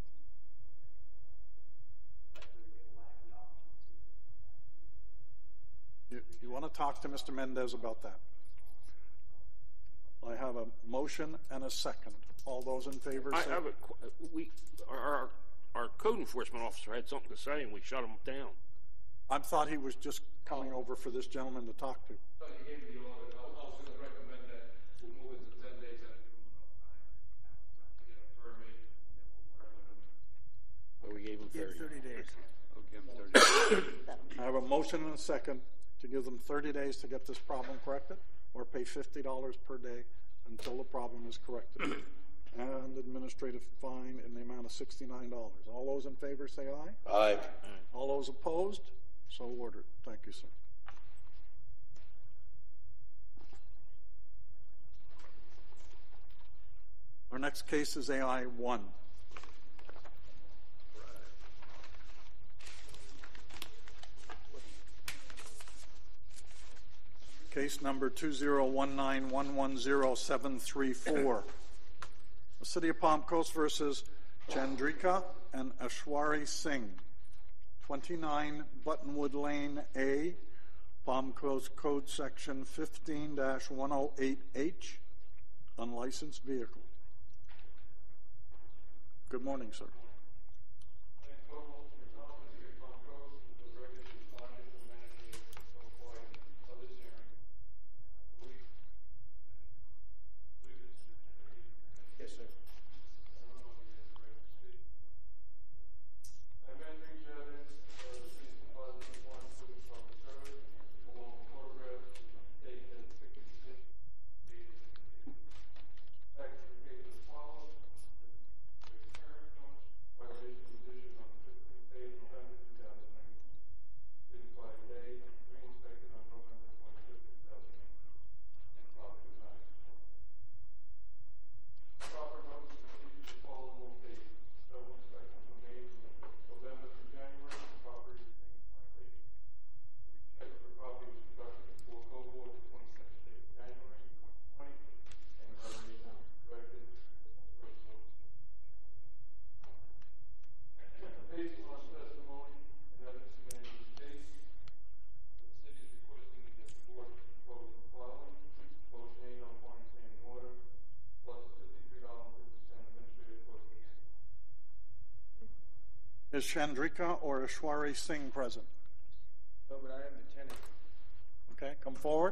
You, you want to talk to Mister Mendez about that? I have a motion and a second. All those in favor I say... have a, qu- we, our, our, our code enforcement officer had something to say and we shut him down. I thought he was just coming over for this gentleman to talk to. So you gave me the order. I was, I was going to recommend that we move it to ten days and give him enough time to get a permit, and then we'll work with him. Well, we gave him Give thirty. thirty days. I'll give him thirty. I have a motion and a second to give them thirty days to get this problem corrected, or pay fifty dollars per day until the problem is corrected. And administrative fine in the amount of sixty-nine dollars. All those in favor say aye. Aye. All those opposed? So ordered. Thank you, sir. Our next case is A I one. Case number two zero one nine one one zero seven three four. The City of Palm Coast versus Chandrika and Ashwari Singh. twenty-nine Buttonwood Lane A, Palm Coast Code Section fifteen dash one oh eight H, unlicensed vehicle. Good morning, sir. Yes, sir. Is Chandrika or Ashwari Singh present? No, but I am the tenant. Okay, come forward.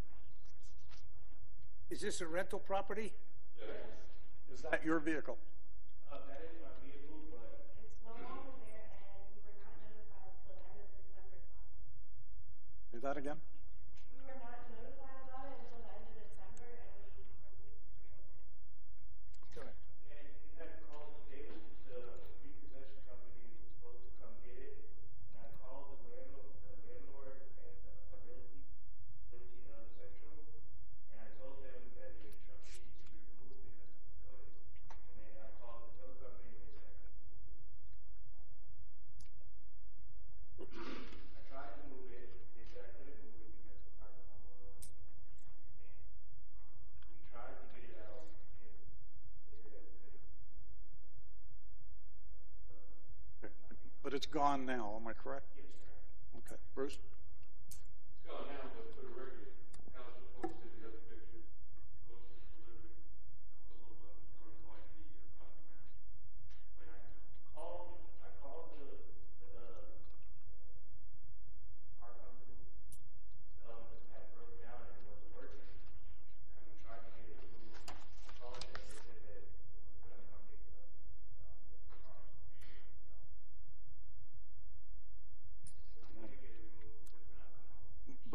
Is this a rental property? Is that your vehicle? Uh, that is my vehicle, but It's no longer there, and we were not notified till the end of December. Say that again? We were not notified about it until the end of December, and we released Go ahead. and we had called Davis, the repossession company was supposed to come get it. And I called the landlord, the landlord and the realty, realty uh, central, and I told them that the truck needs to be removed because of the noise. And then I called the tow company and they said I tried to move it. They said I couldn't move it because the parking lot was on. And we tried to get it out, and they said that we couldn't. Okay. But it's gone now, am I correct? Yes, sir. Okay. Bruce? It's gone now, but for the record, council posted the other pictures, posted delivered, also, uh, notified the, uh, But I called, I called the, the, uh, car company, um, it had broke down and it wasn't working.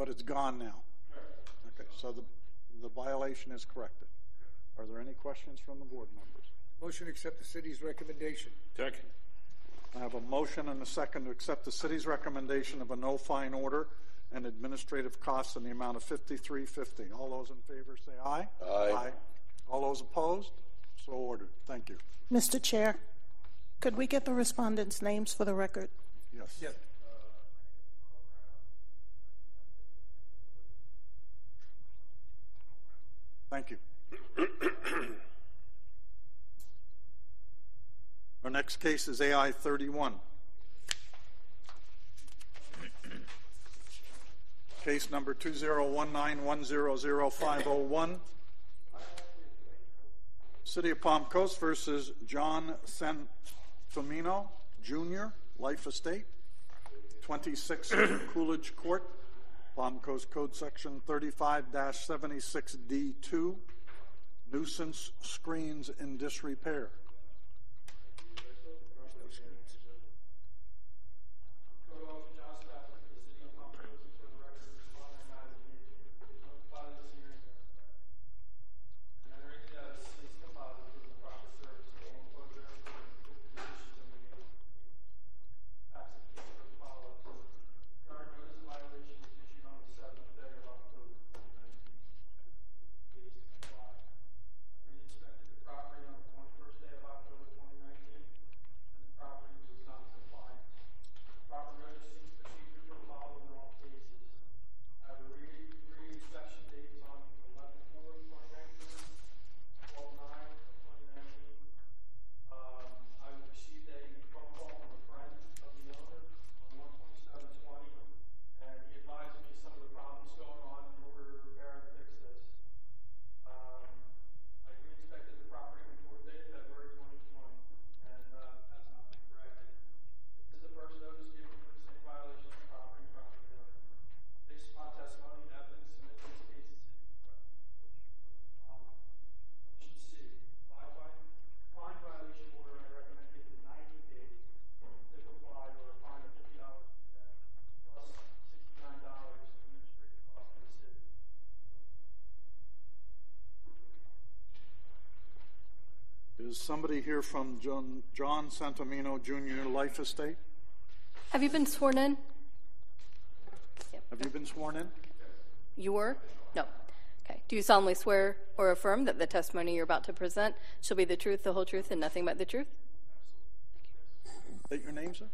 but it's gone now. Okay, so the, the violation is corrected. Are there any questions from the board members? Motion to accept the city's recommendation. Second. I have a motion and a second to accept the city's recommendation of a no fine order and administrative costs in the amount of fifty-three fifty. All those in favor say aye. Aye. Aye. All those opposed? So ordered. Thank you. Mister Chair, could we get the respondents' names for the record? Yes. Yes. Thank you. Our next case is A I thirty-one. Case number two zero one nine one zero zero five zero one. City of Palm Coast versus John Santomino Junior Life Estate, twenty-six Coolidge Court, Palm Coast Code Section thirty-five seventy-six D two, nuisance screens in disrepair. Is somebody here from John, John Santomino Junior Life Estate? Have you been sworn in? Have you been sworn in? You were? No. Okay. Do you solemnly swear or affirm that the testimony you're about to present shall be the truth, the whole truth, and nothing but the truth? State your name, sir.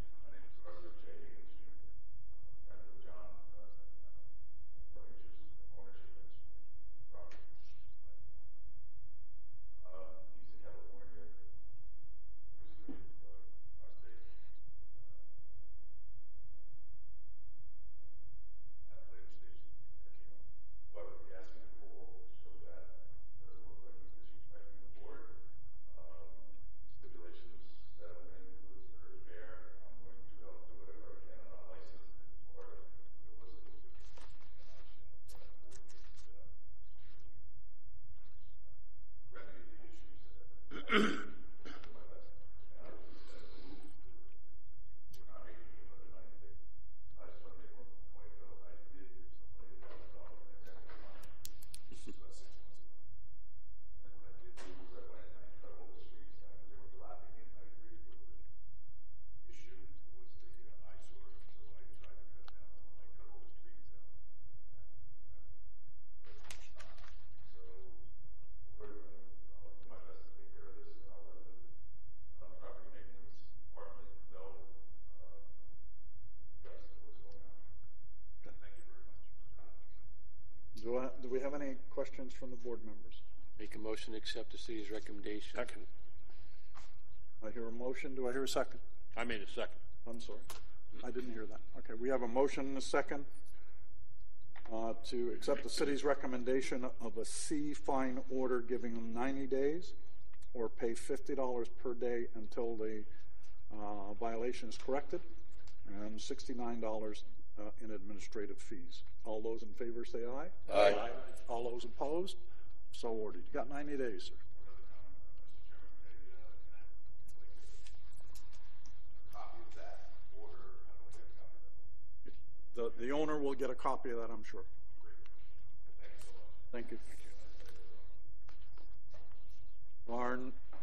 Do, I, do we have any questions from the board members? Make a motion to accept the city's recommendation. Second. I hear a motion. Do I hear a second? I made a second. I'm sorry. I didn't hear that. Okay, we have a motion and a second uh, to accept the city's recommendation of a C fine order giving them ninety days or pay fifty dollars per day until the uh, violation is corrected, and sixty-nine dollars uh, in administrative fees. All those in favor say aye. Aye. Aye. All those opposed? So ordered. You got ninety days, sir. the, the owner will get a copy of that, I'm sure. Thank you. Our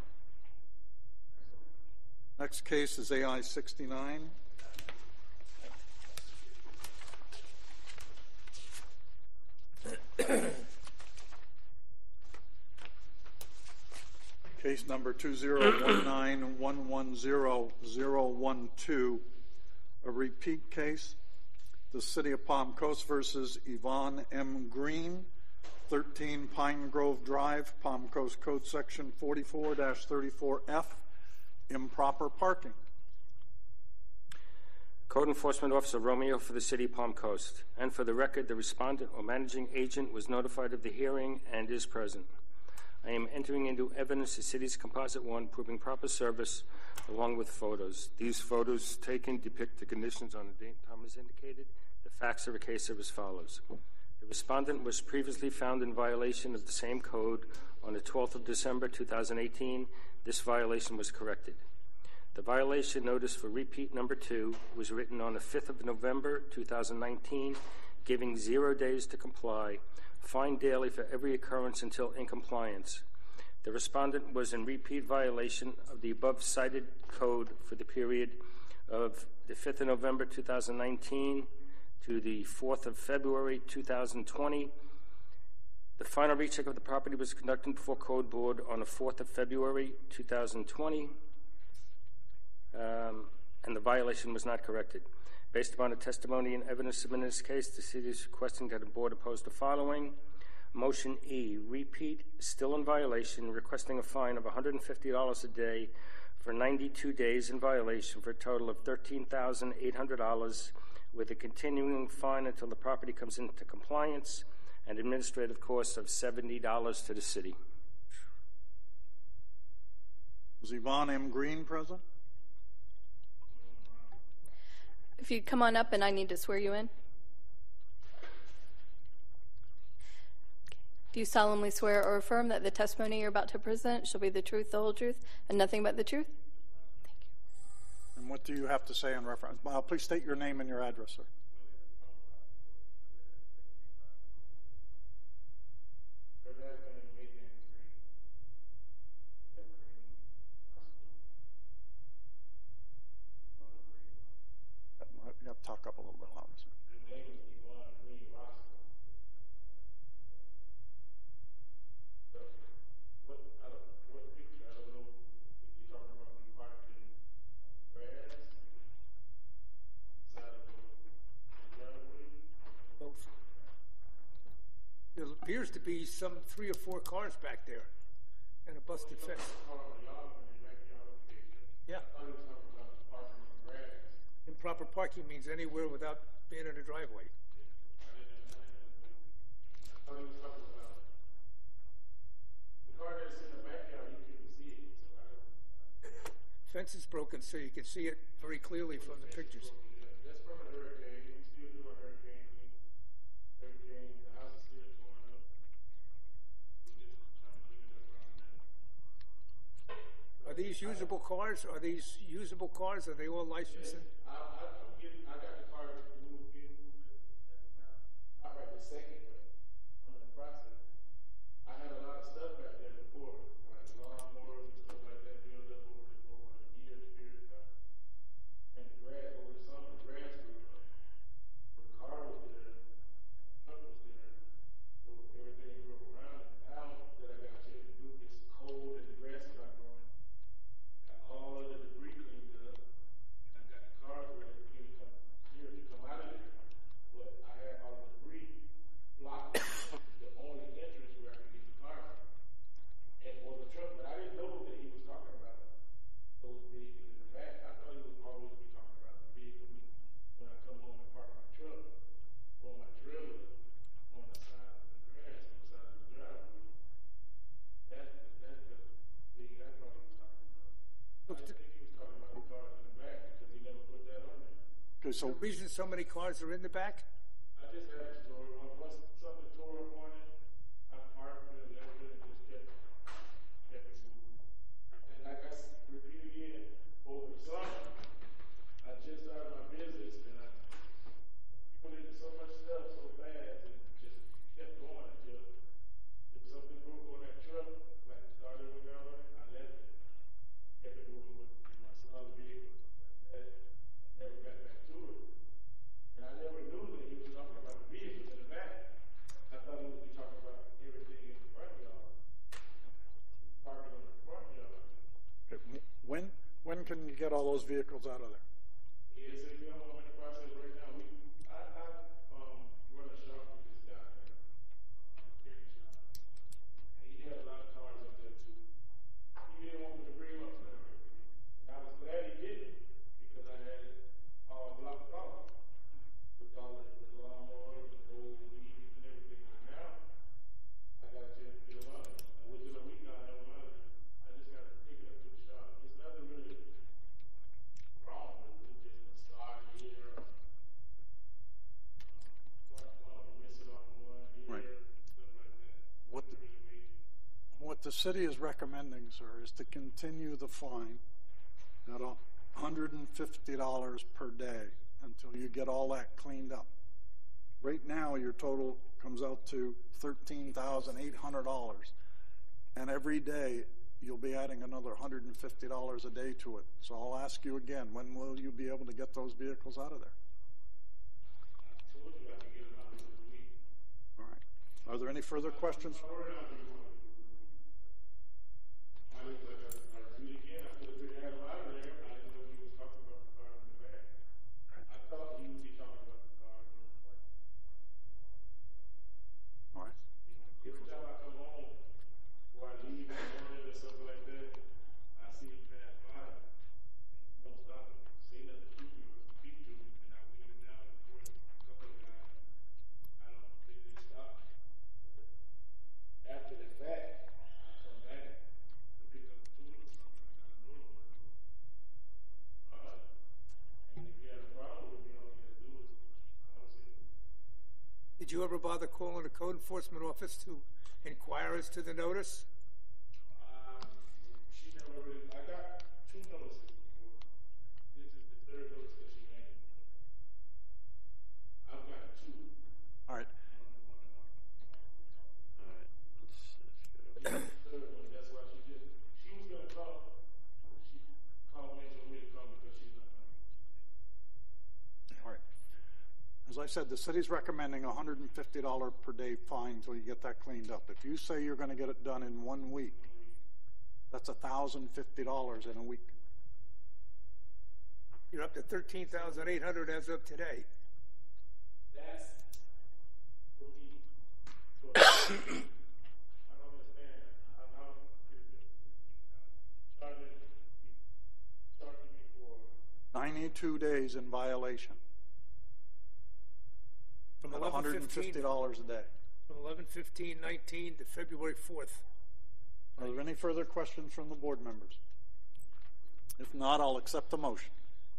next case is A I sixty-nine. Case number two zero one nine one one zero zero one two, a repeat case. The City of Palm Coast versus Yvonne M. Green, thirteen Pine Grove Drive, Palm Coast Code Section forty-four dash thirty-four F, improper parking. Code Enforcement Officer Romeo for the City of Palm Coast. And for the record, the respondent or managing agent was notified of the hearing and is present. I am entering into evidence the city's Composite one proving proper service along with photos. These photos taken depict the conditions on the date and time as indicated. The facts of the case are as follows. The respondent was previously found in violation of the same code on the twelfth of December two thousand eighteen. This violation was corrected. The violation notice for repeat number two was written on the fifth of November two thousand nineteen, giving zero days to comply, fined daily for every occurrence until in compliance. The respondent was in repeat violation of the above cited code for the period of the fifth of November two thousand nineteen to the fourth of February two thousand twenty. The final recheck of the property was conducted before Code Board on the fourth of February two thousand twenty, um, and the violation was not corrected. Based upon the testimony and evidence submitted in this case, the city is requesting that the board oppose the following. Motion E, repeat, still in violation, requesting a fine of one hundred fifty dollars a day for ninety-two days in violation for a total of thirteen thousand eight hundred dollars, with a continuing fine until the property comes into compliance, and administrative costs of seventy dollars to the city. Is Yvonne M. Green present? If you'd come on up and I need to swear you in. Do you solemnly swear or affirm that the testimony you're about to present shall be the truth, the whole truth, and nothing but the truth? Thank you. And what do you have to say in reference? Uh, please state your name and your address, sir. You have to talk up a little bit louder, sir. The name is Yvonne Green Roscoe. What, I don't, what picture, I don't know if you're talking about me parking grass, side of the driveway. Both. There appears to be some three or four cars back there and a busted fence. Yeah. Improper parking means anywhere without being in a driveway. Fence is broken, so you can see it very clearly from the pictures. That's from a hurricane. We still do a hurricane. Hurricane, the house is still going up. We just trying to clean it up around there. Are these usable cars? Are these usable cars? Are they all licensed? I, I, I'm getting, I got the car moved in, not right this second, but I'm in the process. I had a lot of stuff back there before, like lawnmowers and stuff like that built up over, over a year period of time. And the grass, over the summer, the grass grew up. So the car was there, the truck was there, so everything grew around it. Now that I got a chance to do this cold and the grass is not growing, got all of the debris cleaned up. I got the cars ready for me to come here to come out of there. But I had all the debris blocked the only entrance where I could get the car. And or the truck, but I didn't know that he was talking about those vehicles in the back. I thought he would always be talking about the vehicle when I come home and park my truck or my trailer on the side of the grass, on the side of the driveway. That's the, that's the thing I thought he was talking about. I didn't think he was talking about the cars in the back because he never put that on there. Okay, so The reason so many cars are in the back? I just had a story. Once something tore up on it, I parked it and left it and just kept, kept it moving. And like I s- repeat again, over the summer, I just started my business and I, can you get all those vehicles out of there? Yes, sir, you know, I'm in the process right now. We, I, I, um, run a shop with this guy, uh, mechanic shop. And he had a lot of cars up there too. He didn't want me to bring them up there. And I was glad he didn't, because I had it all blocked off with all the, the lawnmowers and old weeds and everything. And now, I got a chance to get them out. And within a week now, I have them out of there. I just got to take it up to the shop. There's nothing really wrong with it. It's just a start here. Start one, miss it off one here, Right. stuff like that. What the, Nothing really major. what the city is recommending, sir, is to continue the fine at one hundred fifty dollars per day until you get all that cleaned up. Right now, your total comes out to thirteen thousand eight hundred dollars. And every day, you'll be adding another one hundred fifty dollars a day to it. So I'll ask you again, when will you be able to get those vehicles out of there? I told you I could get them out within a week. All right. Are there any further questions? I already know you want to do it. I looked like I, I read again. I could have had them out of there. I didn't know he was talking about the car in the back. I thought he would be talking about the car in the front. All right. Every time I come home, or I leave in the morning or something like that, I see him pass by, and he won't stop and say nothing to me or speak to me, and I wave him down before a couple of times. I don't think they stop. After the fact, I come back to pick up the tool or something, I got a note on my door. Uh, and if you had a problem with me, all you had to do is, I don't say, Did you ever bother calling the code enforcement office to inquire as to the notice? Um, she never really, I got two notices before. This is the third notice that she made. I've got two. All right. All right. Let's, let's go. This is the third one, that's why she did it. She was gonna come, she called me and told me to come because she's not coming. All right. As I said, the city's recommending a one hundred fifty dollars per day fine until you get that cleaned up. If you say you're going to get it done in one week, that's one thousand fifty dollars in a week. You're up to thirteen thousand eight hundred dollars as of today. That's for me. For I don't understand how, how you're charging, charging me for ninety-two days in violation From at eleven one hundred fifty fifteen dollars a day. from eleven fifteen nineteen to February fourth. Are there any further questions from the board members? If not, I'll accept the motion.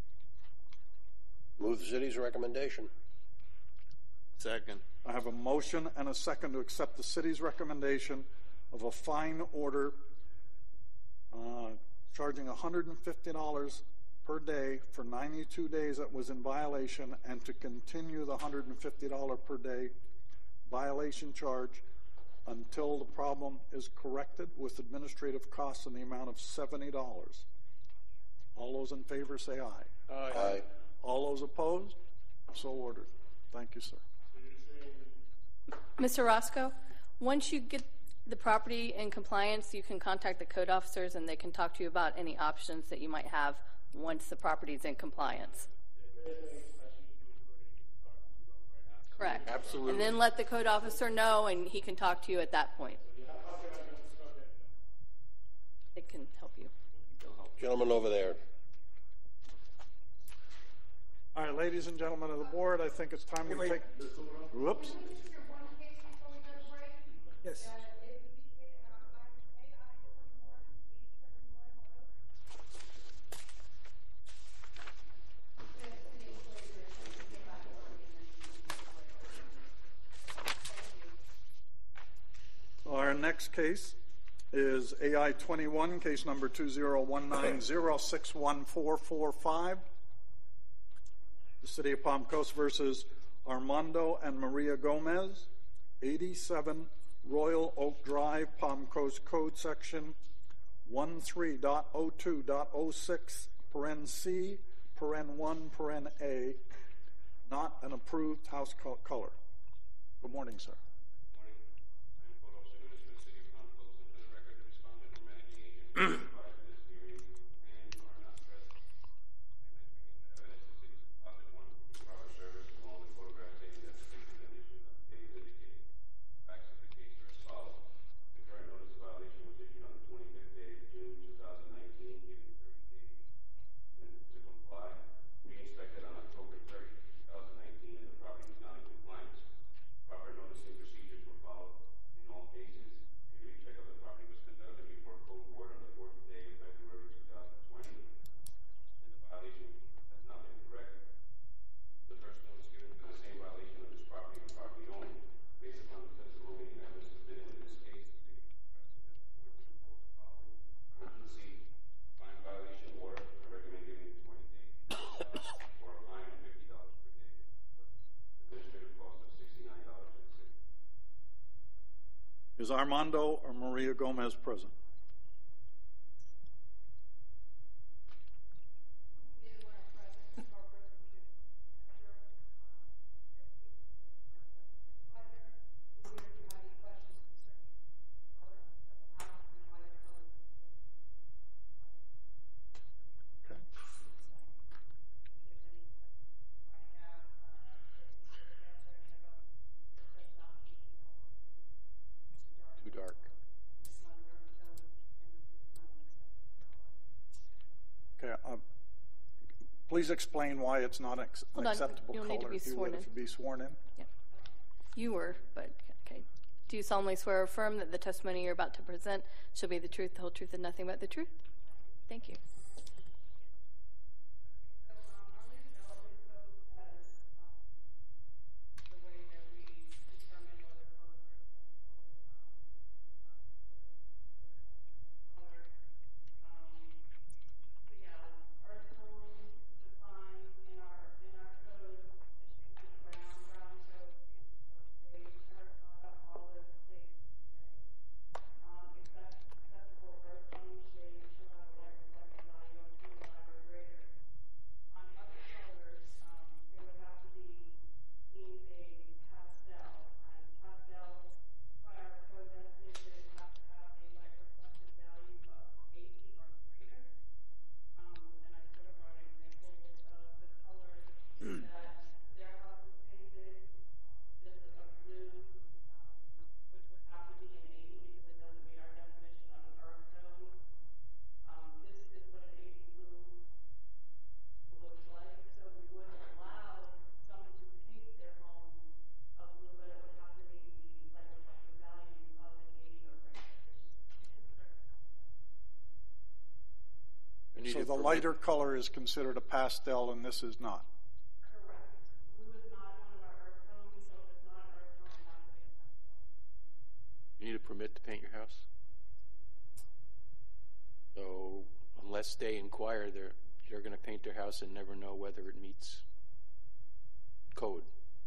Move the city's recommendation. Second. I have a motion and a second to accept the city's recommendation of a fine order uh, charging one hundred fifty dollars per day for ninety-two days that was in violation, and to continue the one hundred fifty dollars per day violation charge until the problem is corrected, with administrative costs in the amount of seventy dollars. All those in favor say aye. Aye. Aye. All those opposed? So ordered. Thank you, sir. Mister Roscoe, once you get the property in compliance, you can contact the code officers and they can talk to you about any options that you might have once the property is in compliance. Correct. Absolutely. And then let the code officer know and he can talk to you at that point. It can help you. Gentleman over there. All right, ladies and gentlemen of the board, I think it's time to Wait, take. Whoops. Yes. Our next case is A I twenty-one, case number two zero one nine zero six one four four five. The City of Palm Coast versus Armando and Maria Gomez, eighty-seven Royal Oak Drive, Palm Coast Code Section thirteen point oh two point oh six, paren C, paren one, paren A, not an approved house co- color. Good morning, sir. Prior to this hearing, and you are not present. Is Armando or Maria Gomez present? Too dark. Okay. Uh, please explain why it's not ex- Hold an on. acceptable You'll color. need to be if you sworn would, in. if you be sworn in. Yeah. You were, but okay. Do you solemnly swear or affirm that the testimony you're about to present shall be the truth, the whole truth, and nothing but the truth? Thank you. So the lighter color is considered a pastel, and this is not. You need a permit to paint your house? So unless they inquire, they're, they're going to paint their house and never know whether it meets code.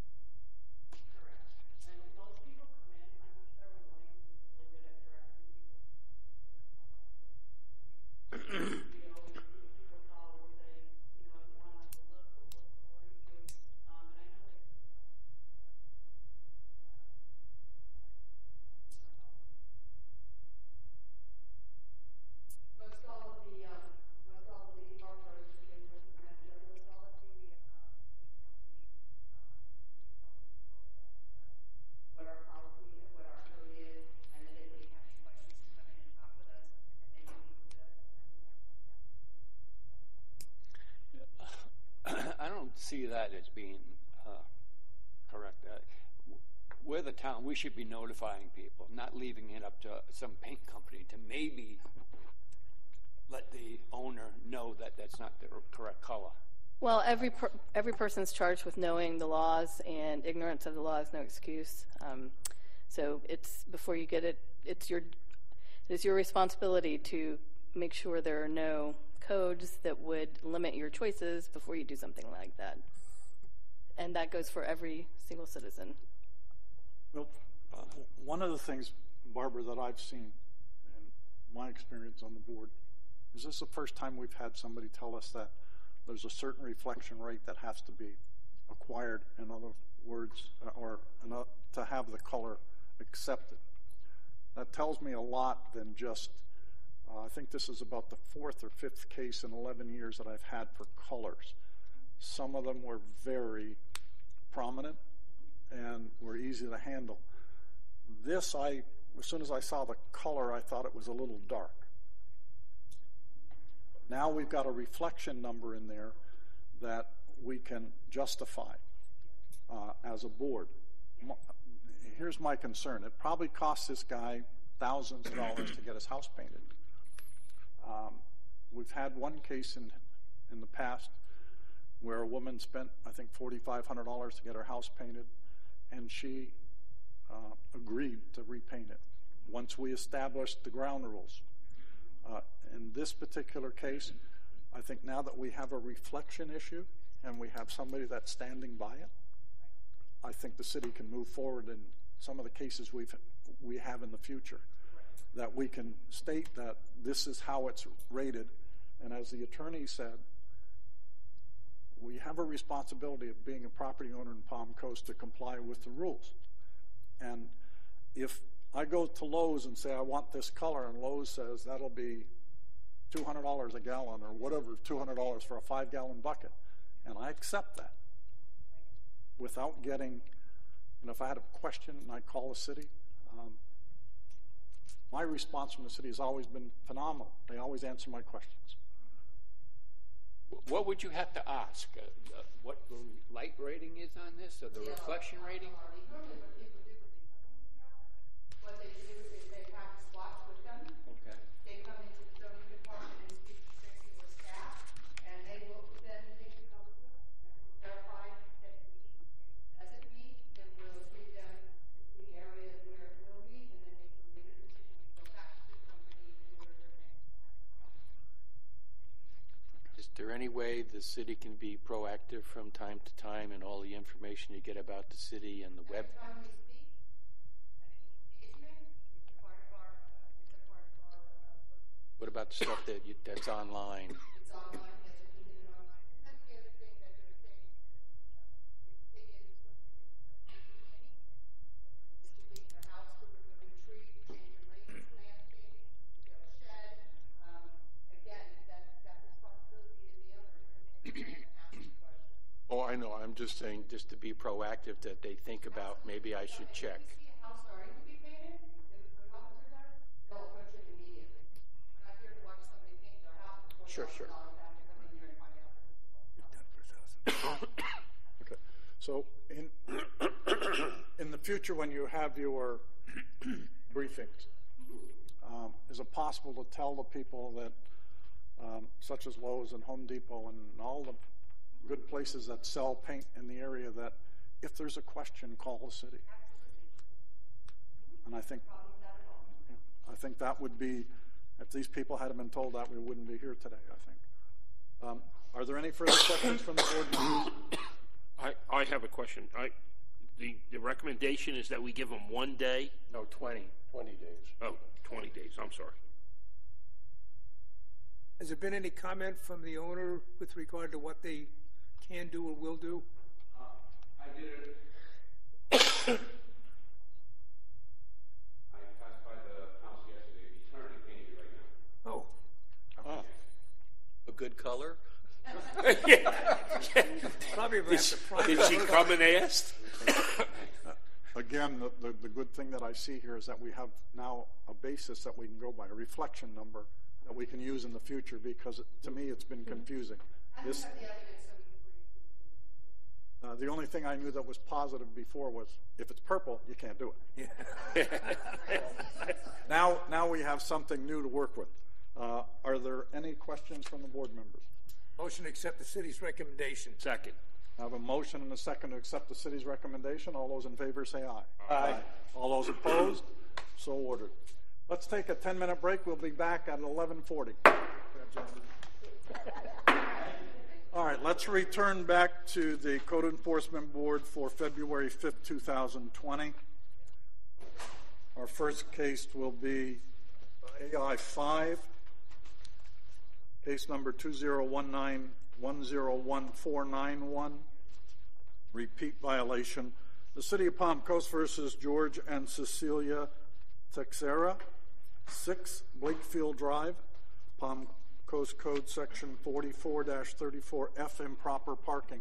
See that as being uh, correct. Uh, we're the town. We should be notifying people, not leaving it up to some paint company to maybe let the owner know that that's not the correct color. Well, every per- every person's charged with knowing the laws, and ignorance of the law is no excuse. Um, so it's before you get it, it's your it's your responsibility to make sure there are no codes that would limit your choices before you do something like that. And that goes for every single citizen. Well, uh, one of the things, Barbara, that I've seen in my experience on the board is this is the first time we've had somebody tell us that there's a certain reflection rate that has to be acquired, in other words, uh, or uh, to have the color accepted. That tells me a lot than just Uh, I think this is about the fourth or fifth case in eleven years that I've had for colors. Some of them were very prominent and were easy to handle. This, I, as soon as I saw the color, I thought it was a little dark. Now we've got a reflection number in there that we can justify uh, as a board. Here's my concern. It probably costs this guy thousands of dollars to get his house painted. Um, we've had one case in in the past where a woman spent, I think, forty-five hundred dollars to get her house painted, and she uh, agreed to repaint it once we established the ground rules. Uh, in this particular case, I think now that we have a reflection issue and we have somebody that's standing by it, I think the city can move forward in some of the cases we've we have in the future, that we can state that this is how it's rated. And as the attorney said, we have a responsibility of being a property owner in Palm Coast to comply with the rules. And if I go to Lowe's and say I want this color, and Lowe's says that'll be two hundred dollars a gallon or whatever, two hundred dollars for a five-gallon bucket, and I accept that without getting, and if I had a question and I call the city, um, my response from the city has always been phenomenal. They always answer my questions. What would you have to ask? Uh, uh, what the light rating is on this, or the reflection rating? What they do is they have spots with them. Okay. They come into the zoning department and speak to particular staff, and they will then take the color and verify that it meets. If it doesn't meet, then we'll give them the areas where it will meet, and then they can make a decision and go back to the company in order to make. Is there any way the city can be proactive from time to time in all the information you get about the city and the web? What about the stuff that you, that's online? It's online, yes, we can do it online. And that's the other thing that they're saying is, uh, the thing is, when you do anything, to leave your house, to remove a tree, to change your landscape, landscaping, to build a shed, um, again, that, that responsibility is the owner, and then ask the question. Oh, I know. I'm just saying, just to be proactive, that they think about maybe I should check. If you see a house starting to be painted, if the officer does, they'll approach it immediately. We're not here to watch somebody paint their house before Sure, sure. dollars have to come in here and find out. Okay. So in in the future, when you have your briefings, um, is it possible to tell the people that, um, such as Lowe's and Home Depot and all the good places that sell paint in the area, that if there's a question, call the city? And I think, yeah, I think that would be, if these people had been told that, we wouldn't be here today, I think. Um, are there any further questions from the board members? I, I have a question. I, the, the recommendation is that we give them one day? No, twenty. twenty days. Oh, twenty days. I'm sorry. Has there been any comment from the owner with regard to what they can do or will do? Uh, I did it. I passed by the house yesterday. He's currently painting right now. Oh. Oh. A good color? Probably Did she, did she come and ask? Again, the, the, the good thing that I see here is that we have now a basis that we can go by, a reflection number that we can use in the future, because it, to me it's been confusing. This, uh, the only thing I knew that was positive before was, if it's purple, you can't do it. Yeah. now, now we have something new to work with. Uh, are there any questions from the board members? Motion to accept the city's recommendation. Second. I have a motion and a second to accept the city's recommendation. All those in favor say aye. Aye. All those opposed? So ordered. Let's take a ten-minute break. We'll be back at eleven forty. All right, let's return back to the Code Enforcement Board for February fifth, two thousand twenty. Our first case will be A I five, case number two zero one nine one zero one four nine one, repeat violation. The City of Palm Coast versus George and Cecilia Texera, six Blakefield Drive, Palm Coast Code Section forty-four dash thirty-four F, improper parking.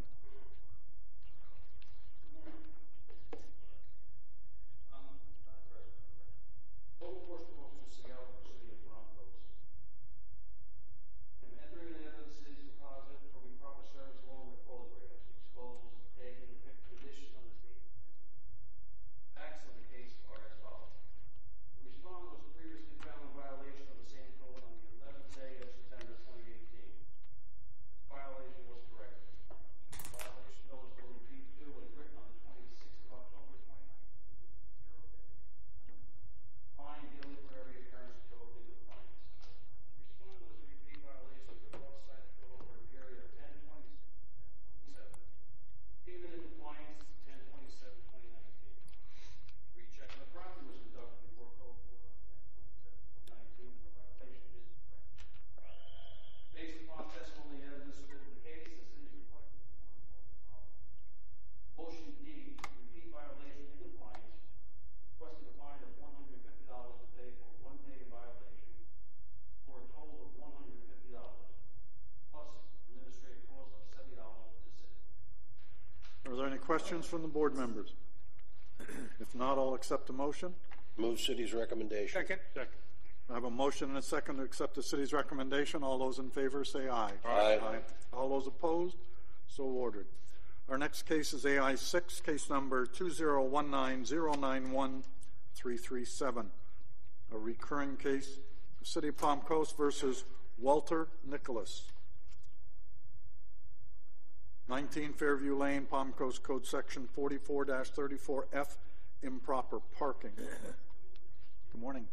questions from the board members? If not, I'll accept the motion. Move city's recommendation. Second. Second. I have a motion and a second to accept the city's recommendation. All those in favor say aye. Aye. All those opposed? So ordered. Our next case is A I six, case number two zero one nine zero nine one three three seven. A recurring case, the City of Palm Coast versus Walter Nicholas. nineteen Fairview Lane, Palm Coast Code Section forty-four dash thirty-four F, improper parking. Good morning.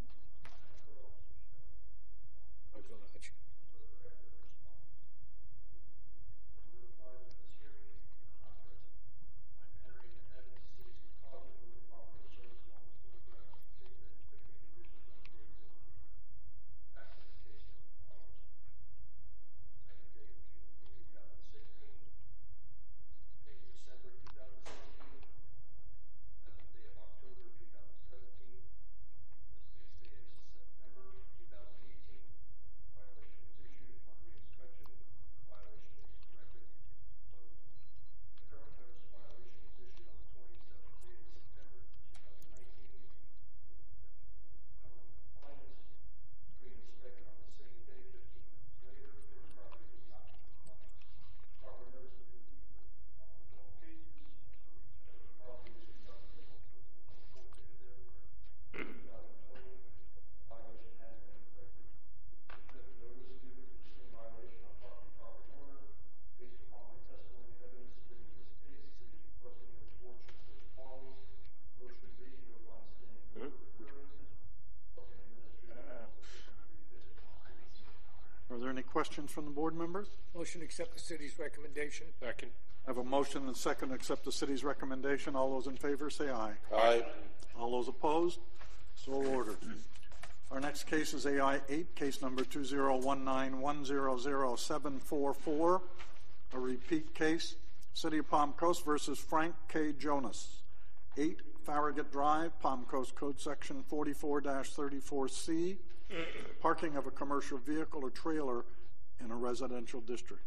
Are there any questions from the board members? Motion to accept the city's recommendation. Second. I have a motion and a second to accept the city's recommendation. All those in favor say aye. Aye. All those opposed? So ordered. Our next case is A I eight, case number two zero one nine one zero zero seven four four, a repeat case, City of Palm Coast versus Frank K. Jonas, eight Farragut Drive, Palm Coast Code Section forty-four dash thirty-four C, parking of a commercial vehicle or trailer in a residential district.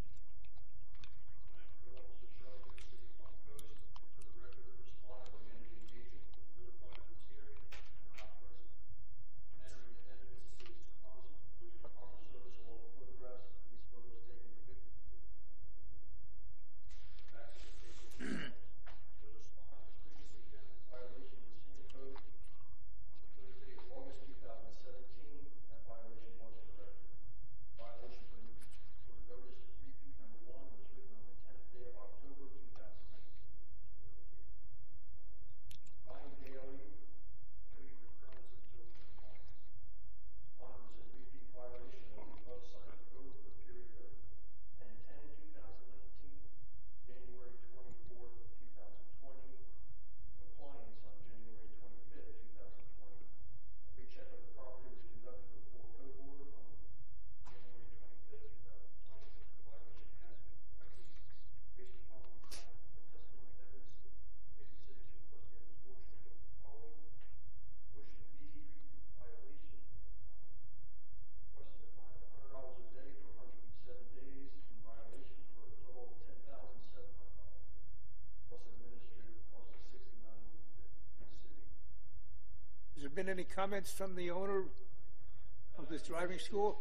Has there been any comments from the owner of this driving school?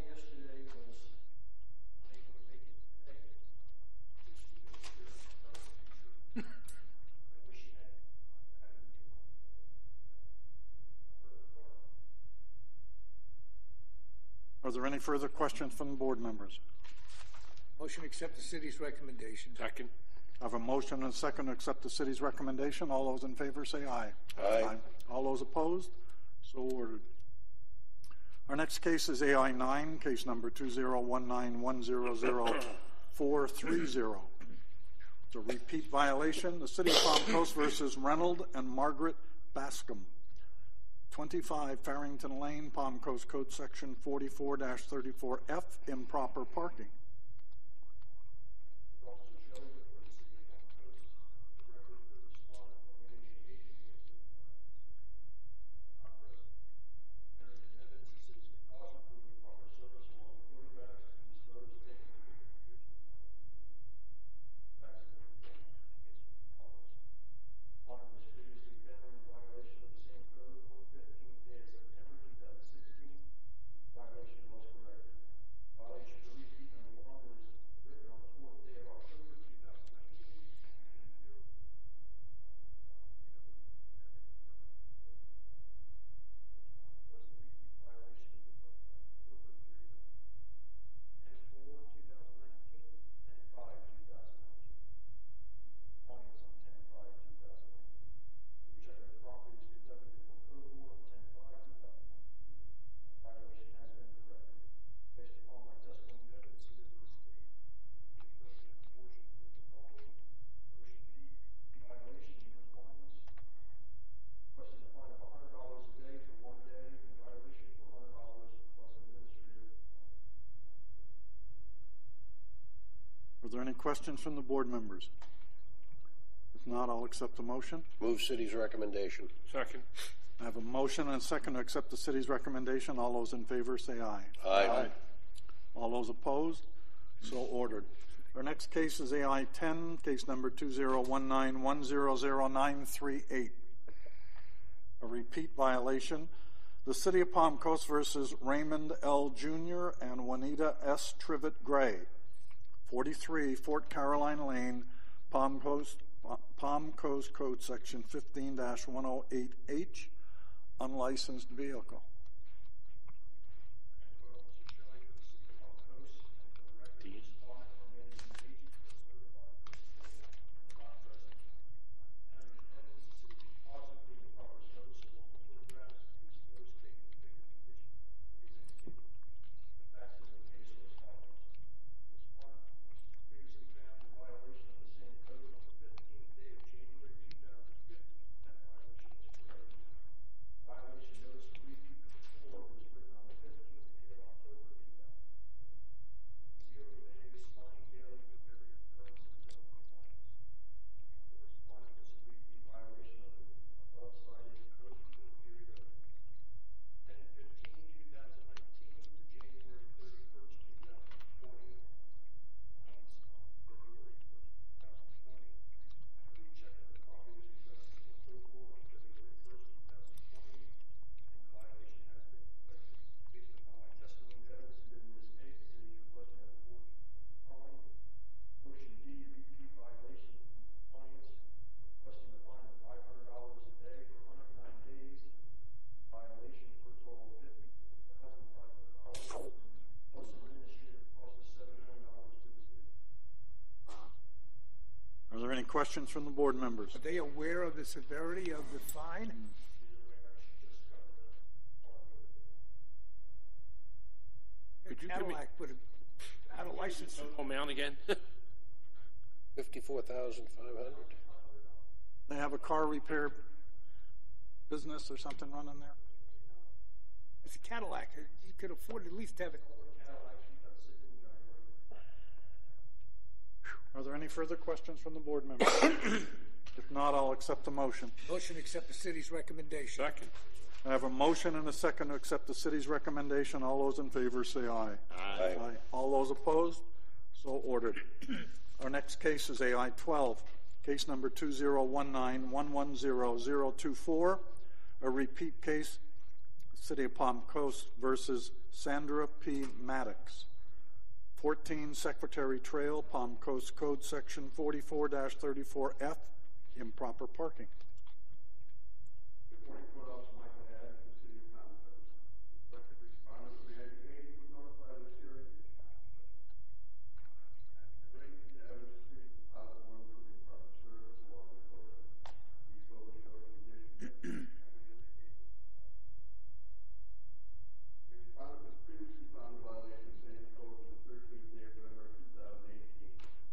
Are there any further questions from the board members? Motion to accept the city's recommendation. Second. I have a motion and a second to accept the city's recommendation. All those in favor say aye. Aye. All those opposed? So ordered. Our next case is A I nine, case number two zero one nine one zero zero four three zero. It's a repeat violation. The City of Palm Coast versus Reynold and Margaret Bascom. twenty-five Farrington Lane, Palm Coast Code Section forty-four dash thirty-four F, improper parking. Are there any questions from the board members? If not, I'll accept the motion. Move city's recommendation. Second. I have a motion and a second to accept the city's recommendation. All those in favor say aye. Aye. Aye. All those opposed? So ordered. Our next case is A I ten, case number two zero one nine one zero zero nine three eight. A repeat violation. The City of Palm Coast versus Raymond L. Junior and Juanita S. Trivet Gray, forty-three Fort Caroline Lane, Palm Coast, Palm Coast Code Section fifteen dash one oh eight H, unlicensed vehicle. Questions from the board members? Are they aware of the severity of the fine? Mm. Could you give me with a, out of license amount again? Fifty-four thousand five hundred. They have a car repair business or something running there. It's a Cadillac. You could afford at least to have it. Are there any further questions from the board members? If not, I'll accept the motion. Motion to accept the city's recommendation. Second. I have a motion and a second to accept the city's recommendation. All those in favor say aye. Aye. Aye. Aye. All those opposed? So ordered. Our next case is A I twelve, case number two zero one nine one one zero zero two four, a repeat case, City of Palm Coast versus Sandra P. Maddox. fourteen Secretary Trail, Palm Coast Code Section forty-four dash thirty-four F, improper parking. Good morning, Court Officer Michael Hadd, the City of Palm Coast. Selected respondent of the case was notified of this hearing. And bringing the evidence to deposit one for the improper service along with code. These code show conditions. The respondent was previously found in violation of the same code on the thirteenth day of November two thousand eighteen.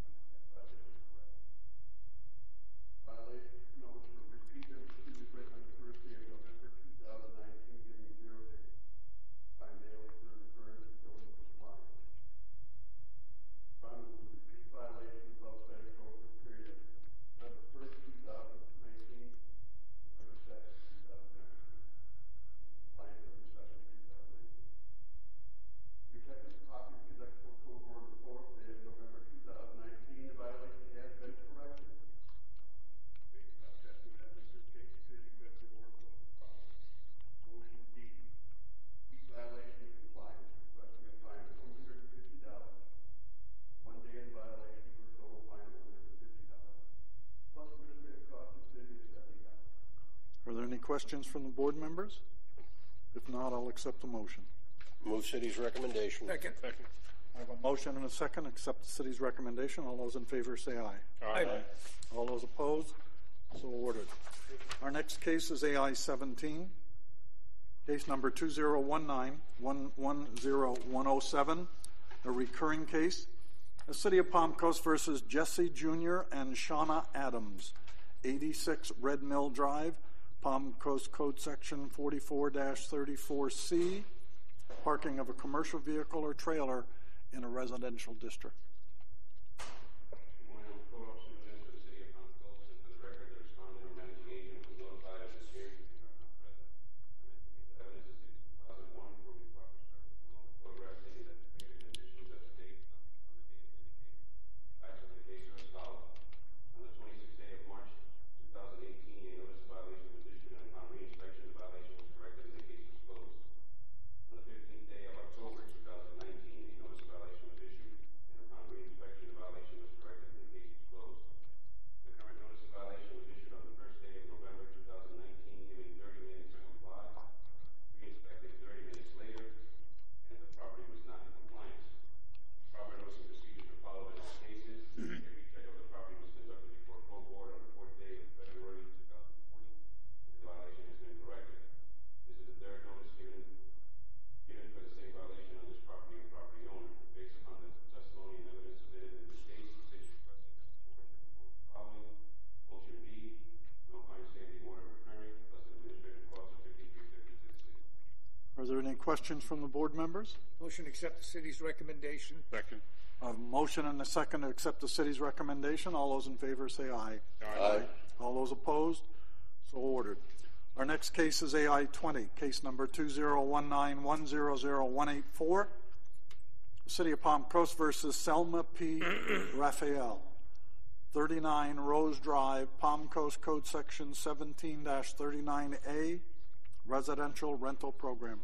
Violation notice for repeat demonstration written on the first day of November two thousand nineteen, giving zero days. By mail for recurrence until it was compliant. Respondent will repeat violations of said code for the period of November first, two thousand nineteen, November second, two thousand nineteen. Compliant November second, two thousand nineteen. Rejected copy of the electrical code board report dated November two thousand nineteen. The violation has been corrected. Based on testing evidence, this case the city rejected the board report. Motion D. Each violation is compliance, requesting a fine of one hundred fifty dollars. One day in violation for a total fine of one hundred fifty dollars. Plus administrative cost of the city is seventy dollars. Are there any questions from the board members? If not, I'll accept the motion. Move city's recommendation. Second. Second. I have a motion and a second. Accept the city's recommendation. All those in favor say aye. Aye. Aye. All those opposed? So ordered. Our next case is A I seventeen, case number two zero one nine one one zero one oh seven, a recurring case. The City of Palm Coast versus Jesse Junior and Shauna Adams, eighty-six Red Mill Drive, Palm Coast Code Section forty-four dash thirty-four C, parking of a commercial vehicle or trailer in a residential district. there any questions from the board members? Motion to accept the city's recommendation. Second. A motion and a second to accept the city's recommendation. All those in favor say aye. Aye. All those opposed? So ordered. Our next case is A I twenty, case number two zero one nine one zero zero one eight four. City of Palm Coast versus Selma P. Raphael. thirty-nine Rose Drive, Palm Coast Code Section seventeen dash thirty-nine A, Residential Rental Program.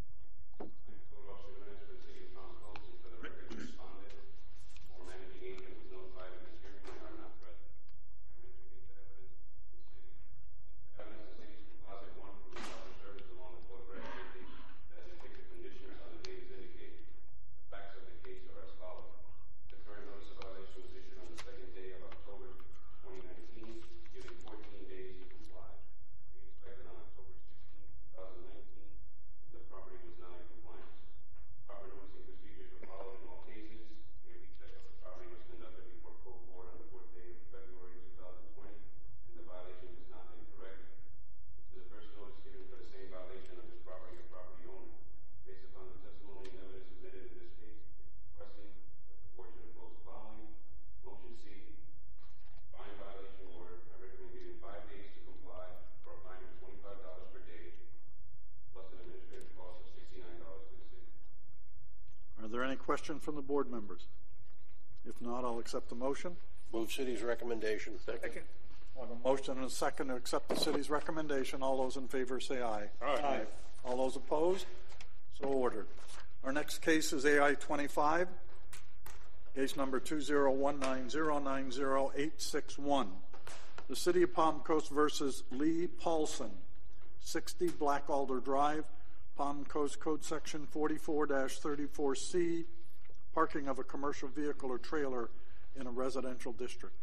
Are there any questions from the board members? If not, I'll accept the motion. Move city's recommendation. Second. I have a motion and a second to accept the city's recommendation. All those in favor say aye. Aye. All those opposed? So ordered. Our next case is A I twenty-five, case number two zero one nine zero nine zero eight six one. The City of Palm Coast versus Lee Paulson, sixty Black Alder Drive, Palm Coast Code Section forty-four dash thirty-four C, parking of a commercial vehicle or trailer in a residential district.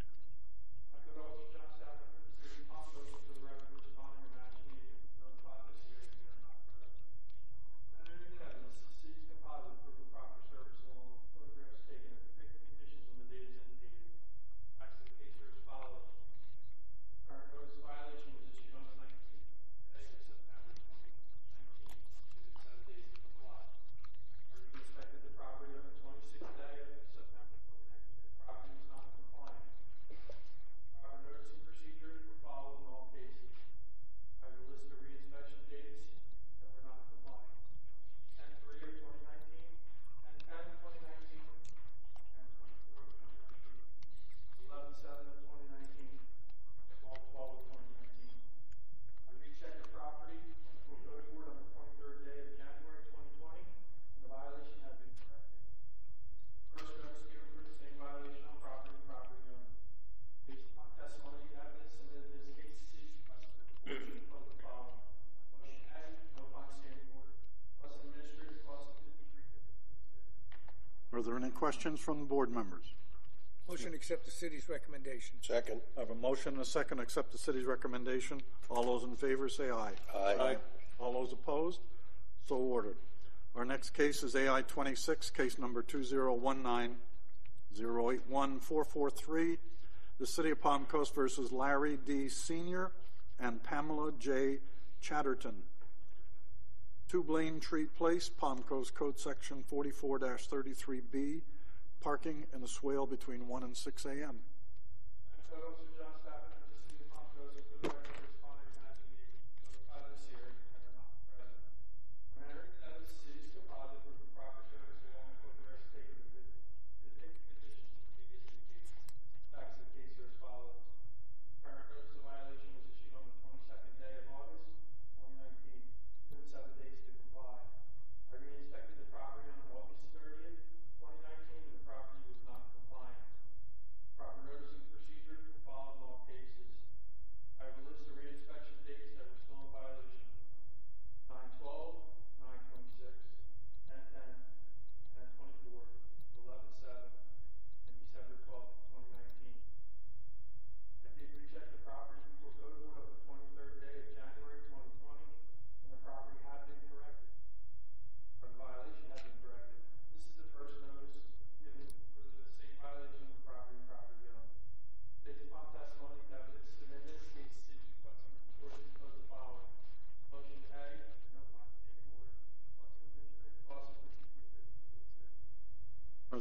Are there any questions from the board members? Motion to accept the city's recommendation. Second. I have a motion and a second to accept the city's recommendation. All those in favor say aye. Aye. Aye. All those opposed? So ordered. Our next case is A I twenty-six, case number two zero one nine zero eight one four four three. The City of Palm Coast versus Larry D. Senior and Pamela J. Chatterton. two Blaine Tree Place, Palm Coast Code Section forty-four dash thirty-three B, parking in a swale between one and six a m Proper noticing procedures were followed in all cases.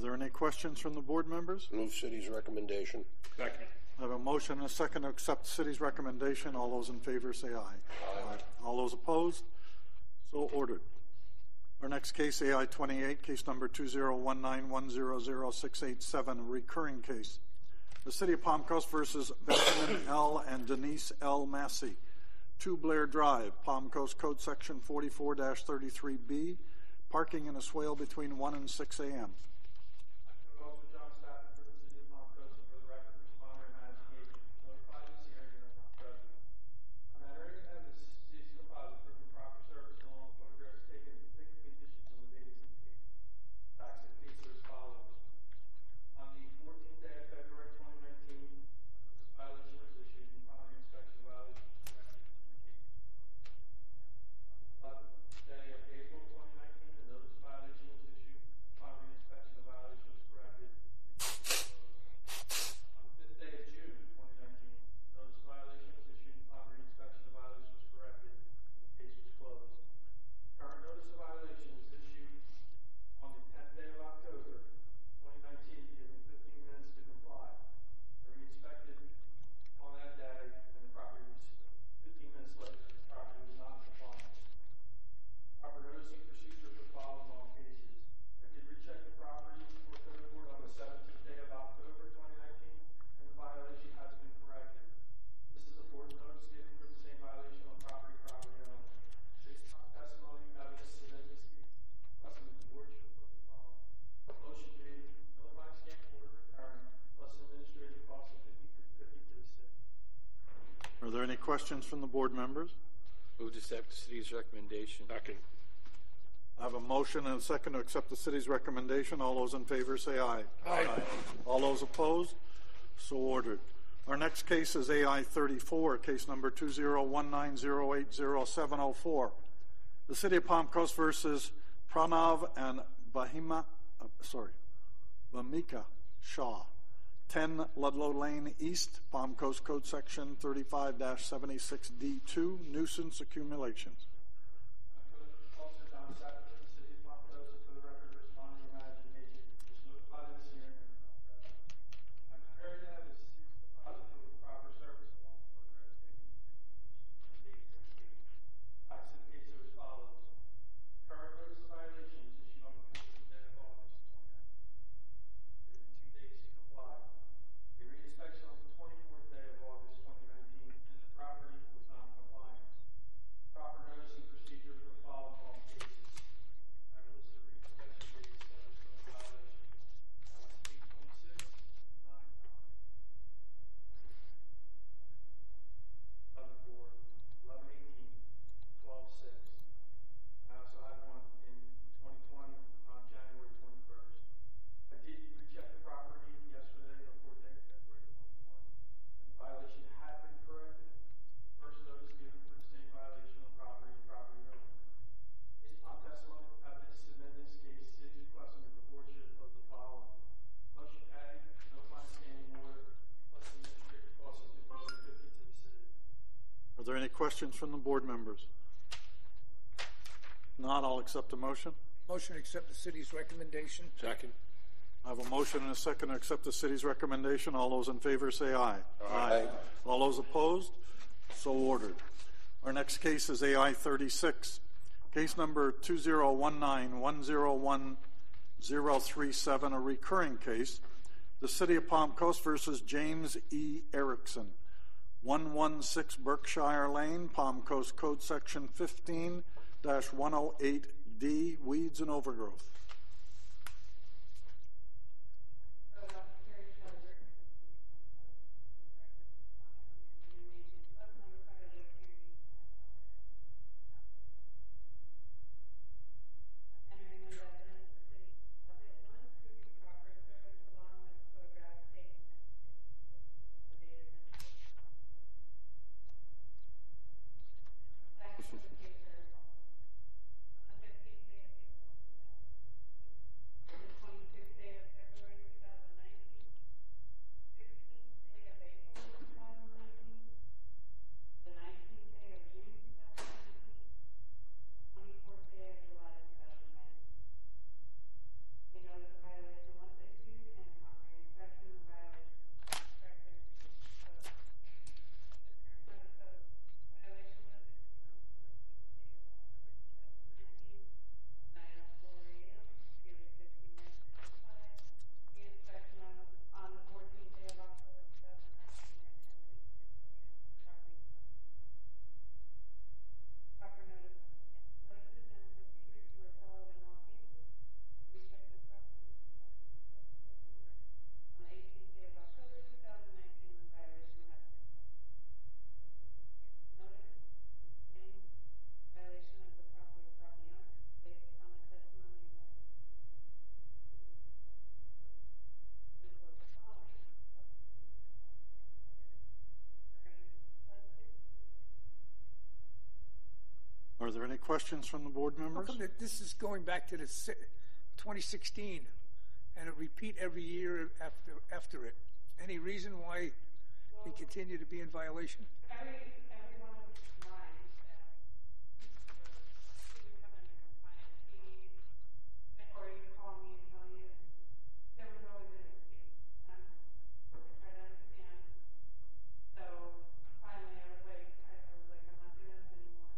there any questions from the board members? Move city's recommendation. Second. I have a motion and a second to accept the city's recommendation. All those in favor say aye. Aye. All those opposed? So ordered. Our next case, A I twenty-eight, case number two zero one nine one zero zero six eight seven, a recurring case. The City of Palm Coast versus Benjamin L. and Denise L. Massey, two Blair Drive, Palm Coast Code Section forty-four dash thirty-three B, parking in a swale between one and six a m Are there any questions from the board members? Move to accept the city's recommendation. Second. I have a motion and a second to accept the city's recommendation. All those in favor say aye. Aye. Aye. All those opposed? So ordered. Our next case is A I thirty-four, case number two zero one nine zero eight zero seven zero four. The City of Palm Coast versus Pranav and Bahima, uh, sorry, Bhamika Shah, ten Ludlow Lane East, Palm Coast Code Section thirty-five dash seventy-six D two, nuisance accumulations. Are there any questions from the board members? If not, I'll accept a motion. Motion to accept the city's recommendation. Second. I have a motion and a second to accept the city's recommendation. All those in favor say aye. Aye. All those opposed? So ordered. Our next case is A I thirty-six, case number two zero one nine one zero one zero three seven, a recurring case. The City of Palm Coast versus James E. Erickson, one one six Berkshire Lane, Palm Coast Code Section fifteen dash one oh eight D, weeds and overgrowth. Are there any questions from the board How members? come that this is going back to the si- twenty sixteen and a repeat every year after after it? Any reason why they continue to be in violation? Every, every one of mine, uh, you come in and complain, he, or you call me and tell me, there was always an excuse. Um, I try to understand. So finally I was like, I, I was like, I'm not doing this anymore.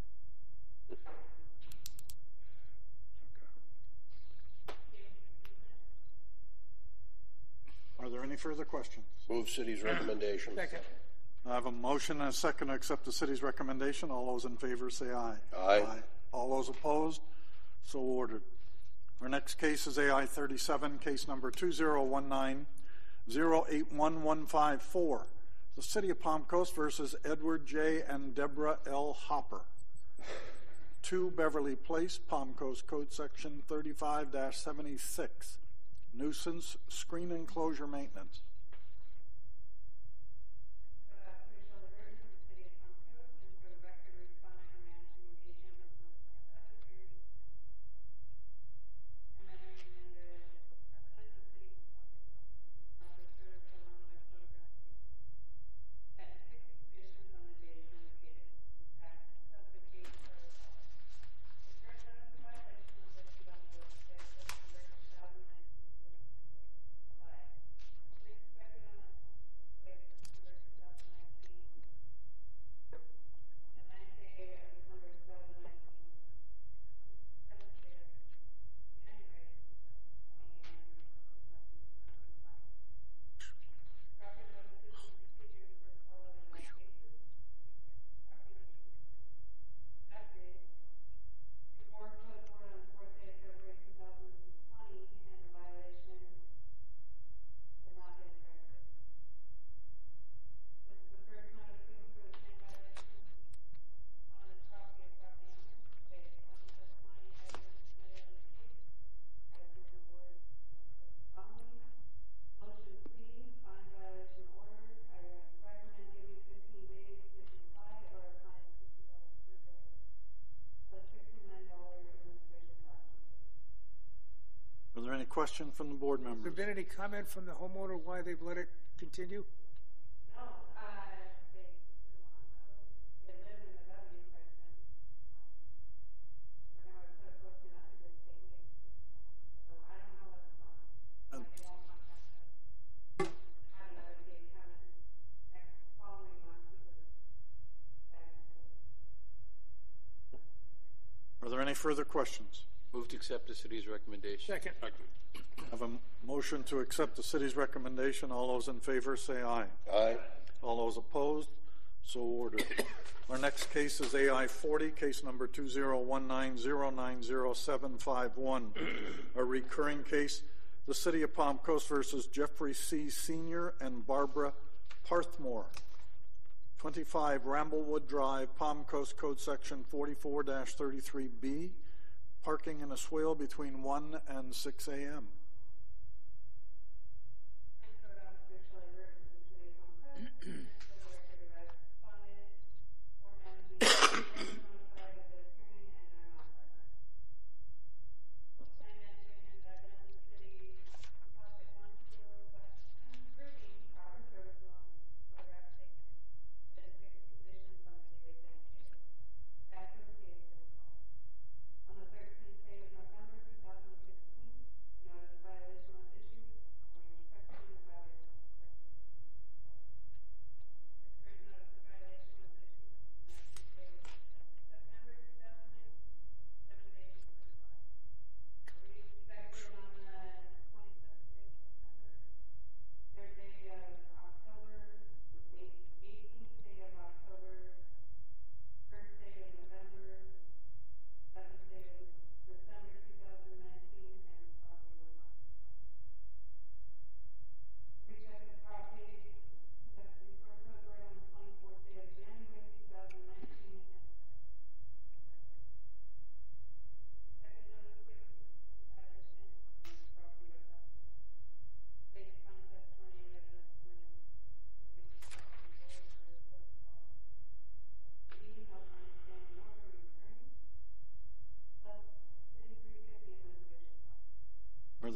Are there any further questions? Move city's recommendation. Second. I have a motion and a second to accept the city's recommendation. All those in favor say aye. Aye. All those opposed? So ordered. Our next case is A I thirty-seven, case number two zero one nine zero eight one one five four. The City of Palm Coast versus Edward J. and Deborah L. Hopper. two Beverly Place, Palm Coast Code Section thirty-five seventy-six. Nuisance screen enclosure maintenance. Are there any questions from the board Has members? there been any comment from the homeowner why they've let it continue? No, uh, they, they live in the W section. We're gonna put a post in up to just take me. So I don't know what's going on. Why they won't contact us. Have another case come in next following month because of that. Are there any further questions? Move to accept the city's recommendation. Second. I have a motion to accept the city's recommendation. All those in favor say aye. Aye. All those opposed? So ordered. Our next case is A I forty, case number two zero one nine zero nine zero seven five one. A recurring case, the City of Palm Coast versus Jeffrey C. Senior and Barbara Parthmore. twenty-five Ramblewood Drive, Palm Coast Code Section forty-four thirty-three B. Parking in a swale between one and six a.m. On the thirteenth day of November two thousand sixteen, notice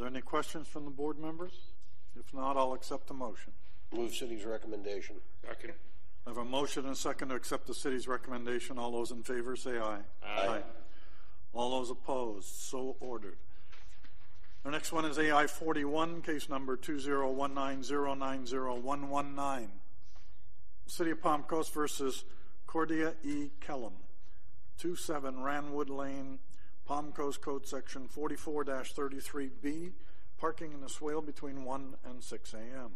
there any questions from the board members? If not, I'll accept the motion. Move city's recommendation. Second. I have a motion and a second to accept the city's recommendation. All those in favor say aye. Aye. All those opposed, so ordered. Our next one is A I forty-one, case number two zero one nine zero nine zero one one nine. City of Palm Coast versus Cordia E. Kellum, twenty-seven Ranwood Lane, Palm Coast Code Section forty-four dash thirty-three B, parking in the swale between one and six a m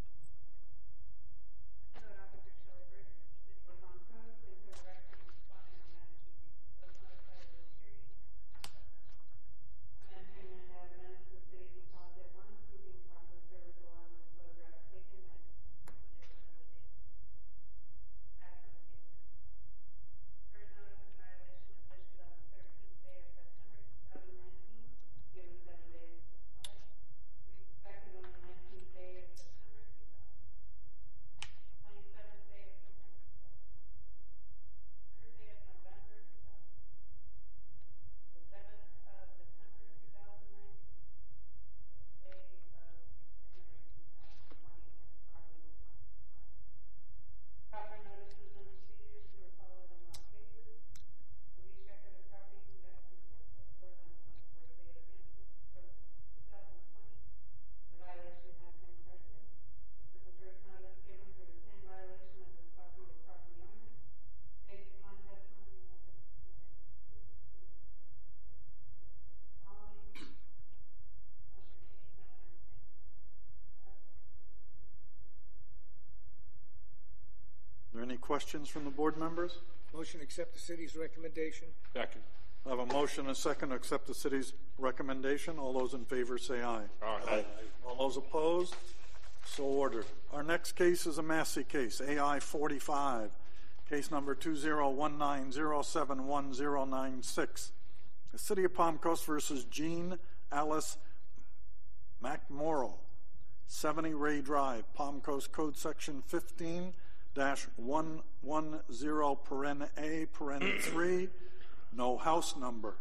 Any questions from the board members? Motion to accept the city's recommendation. Second. I have a motion and a second to accept the city's recommendation. All those in favor say aye. Aye. Aye. All those opposed? So ordered. Our next case is a Massey case, A I forty-five, case number two zero one nine zero seven one zero nine six. The City of Palm Coast versus Jean Alice McMorrow, seventy Ray Drive, Palm Coast Code Section fifteen dash one one zero paren A paren three, no house number.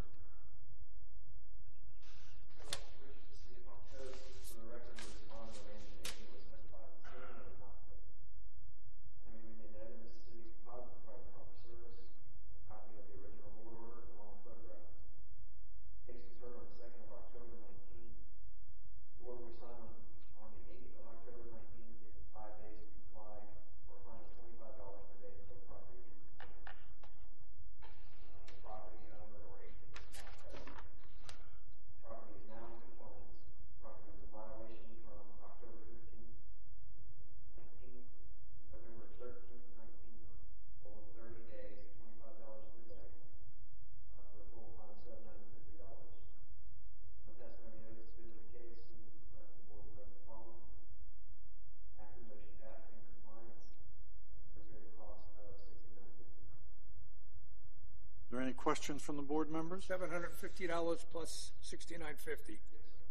Are there any questions from the board members? Seven hundred fifty dollars plus sixty-nine fifty.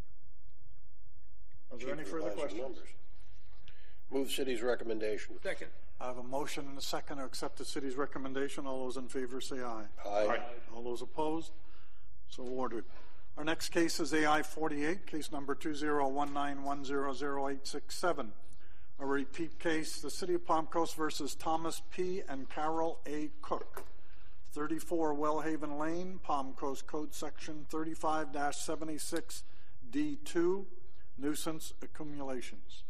Are there any further questions? Numbers. Move city's recommendation. Second. I have a motion and a second to accept the city's recommendation. All those in favor say aye. Aye. Aye. All those opposed? So ordered. Our next case is A I forty-eight, case number two zero one nine one zero zero eight six seven. A repeat case, the City of Palm Coast versus Thomas P. and Carol A. Cook, thirty-four Wellhaven Lane, Palm Coast Code Section thirty-five dash seventy-six D two, nuisance accumulations.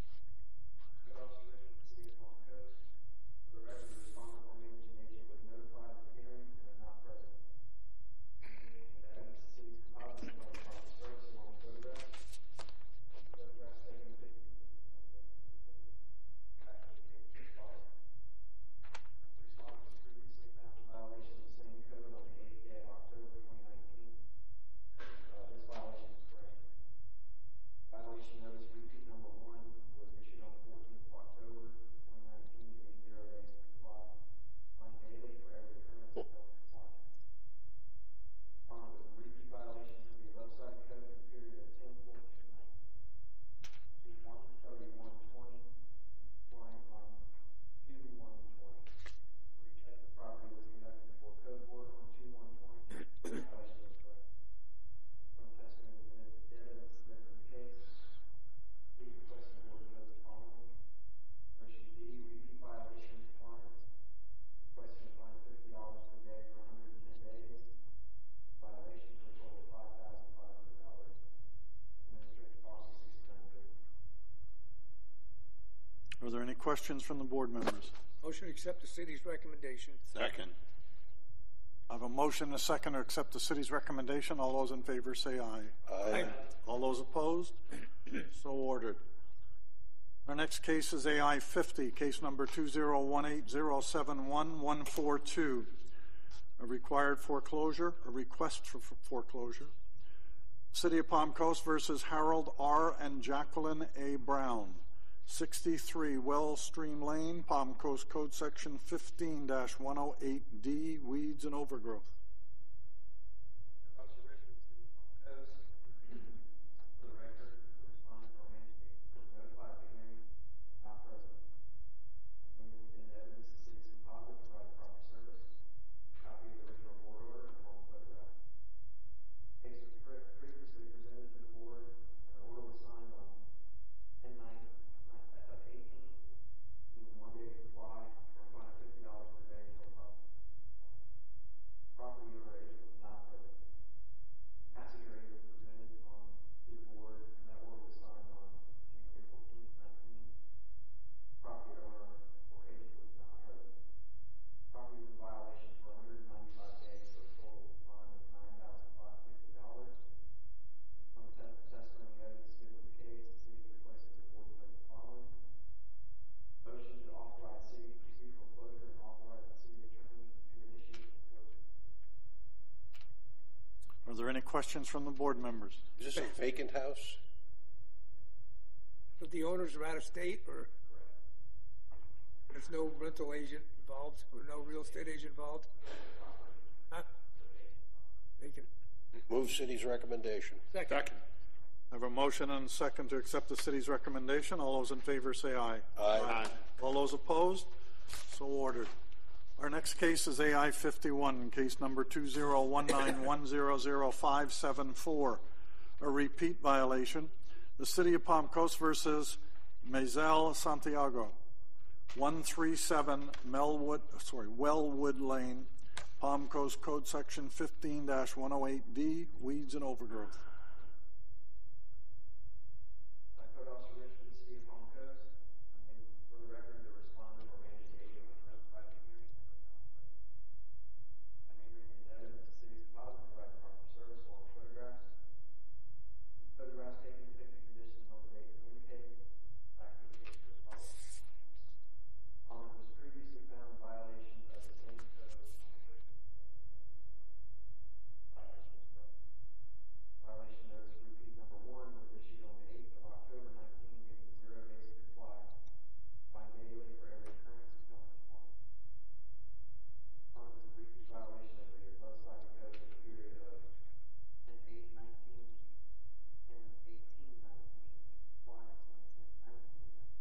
Violation notice repeat number one was Are there any questions from the board members? Motion to accept the city's recommendation. Second. I have a motion and a second to accept the city's recommendation. All those in favor say aye. Aye. All those opposed? So ordered. Our next case is A I fifty, case number two zero one eight zero seven one one four two. A required foreclosure, a request for foreclosure. City of Palm Coast versus Harold R. and Jacqueline A. Brown. sixty-three Well Stream Lane, Palm Coast Code Section fifteen dash one oh eight D, weeds and overgrowth. For the record, the respondent or mandate was notified of the hearing, not present. Removed in evidence, the city's deposit provided proper service. Copy of the original board order and one photograph. Case was pre- previously presented to the board, and the order was signed on ten nine of eighteen. Using one day to comply, or a fine of fifty dollars per day until property. Property owner agent was not present. Massey hearing was presented on to the board, and that order was signed on January fourteenth, nineteen. Property owner or agent was not present. Property was in violation for one hundred ninety-five days for a total fine of nine thousand five hundred fifty dollars. On the test testimony evidence given in the case, the city requested the board place the following. Motion to authorize city to proceed foreclosure and authorize the city attorney to initiate foreclosure. Are there any questions from the board members? Is this a vacant house? But the owners are out of state, or there's no rental agent involved, or no real estate agent involved? Huh? Vacant. Move city's recommendation. Second. Second. I have a motion and a second to accept the city's recommendation. All those in favor say aye. Aye. All those opposed? So ordered. Our next case is A I fifty-one, case number two zero one nine one zero zero five seven four, a repeat violation. The City of Palm Coast versus Maisel Santiago, one thirty-seven Melwood, sorry, Wellwood Lane, Palm Coast Code Section fifteen dash one oh eight D, weeds and overgrowth. By Code Officer Rich for the City of Palm Coast, and for the record, the respondent or managing agent was notified of the hearing and was not present. I may read in evidence the city's deposit provided proper service along with photographs. These photographs taken depict the conditions on the date indicated. Back to the case as follows. Respondent was previously found in violation of the same code. Violation is present. Violation notice repeat number one was issued on the eighth of October nineteen, giving zero days to comply. Fine daily for every occurrence of non-compliance. Respondent was a repeat violation of the above cited code for the period of ten eight nineteen, ten eighteen nineteen, compliance on ten nineteen nineteen.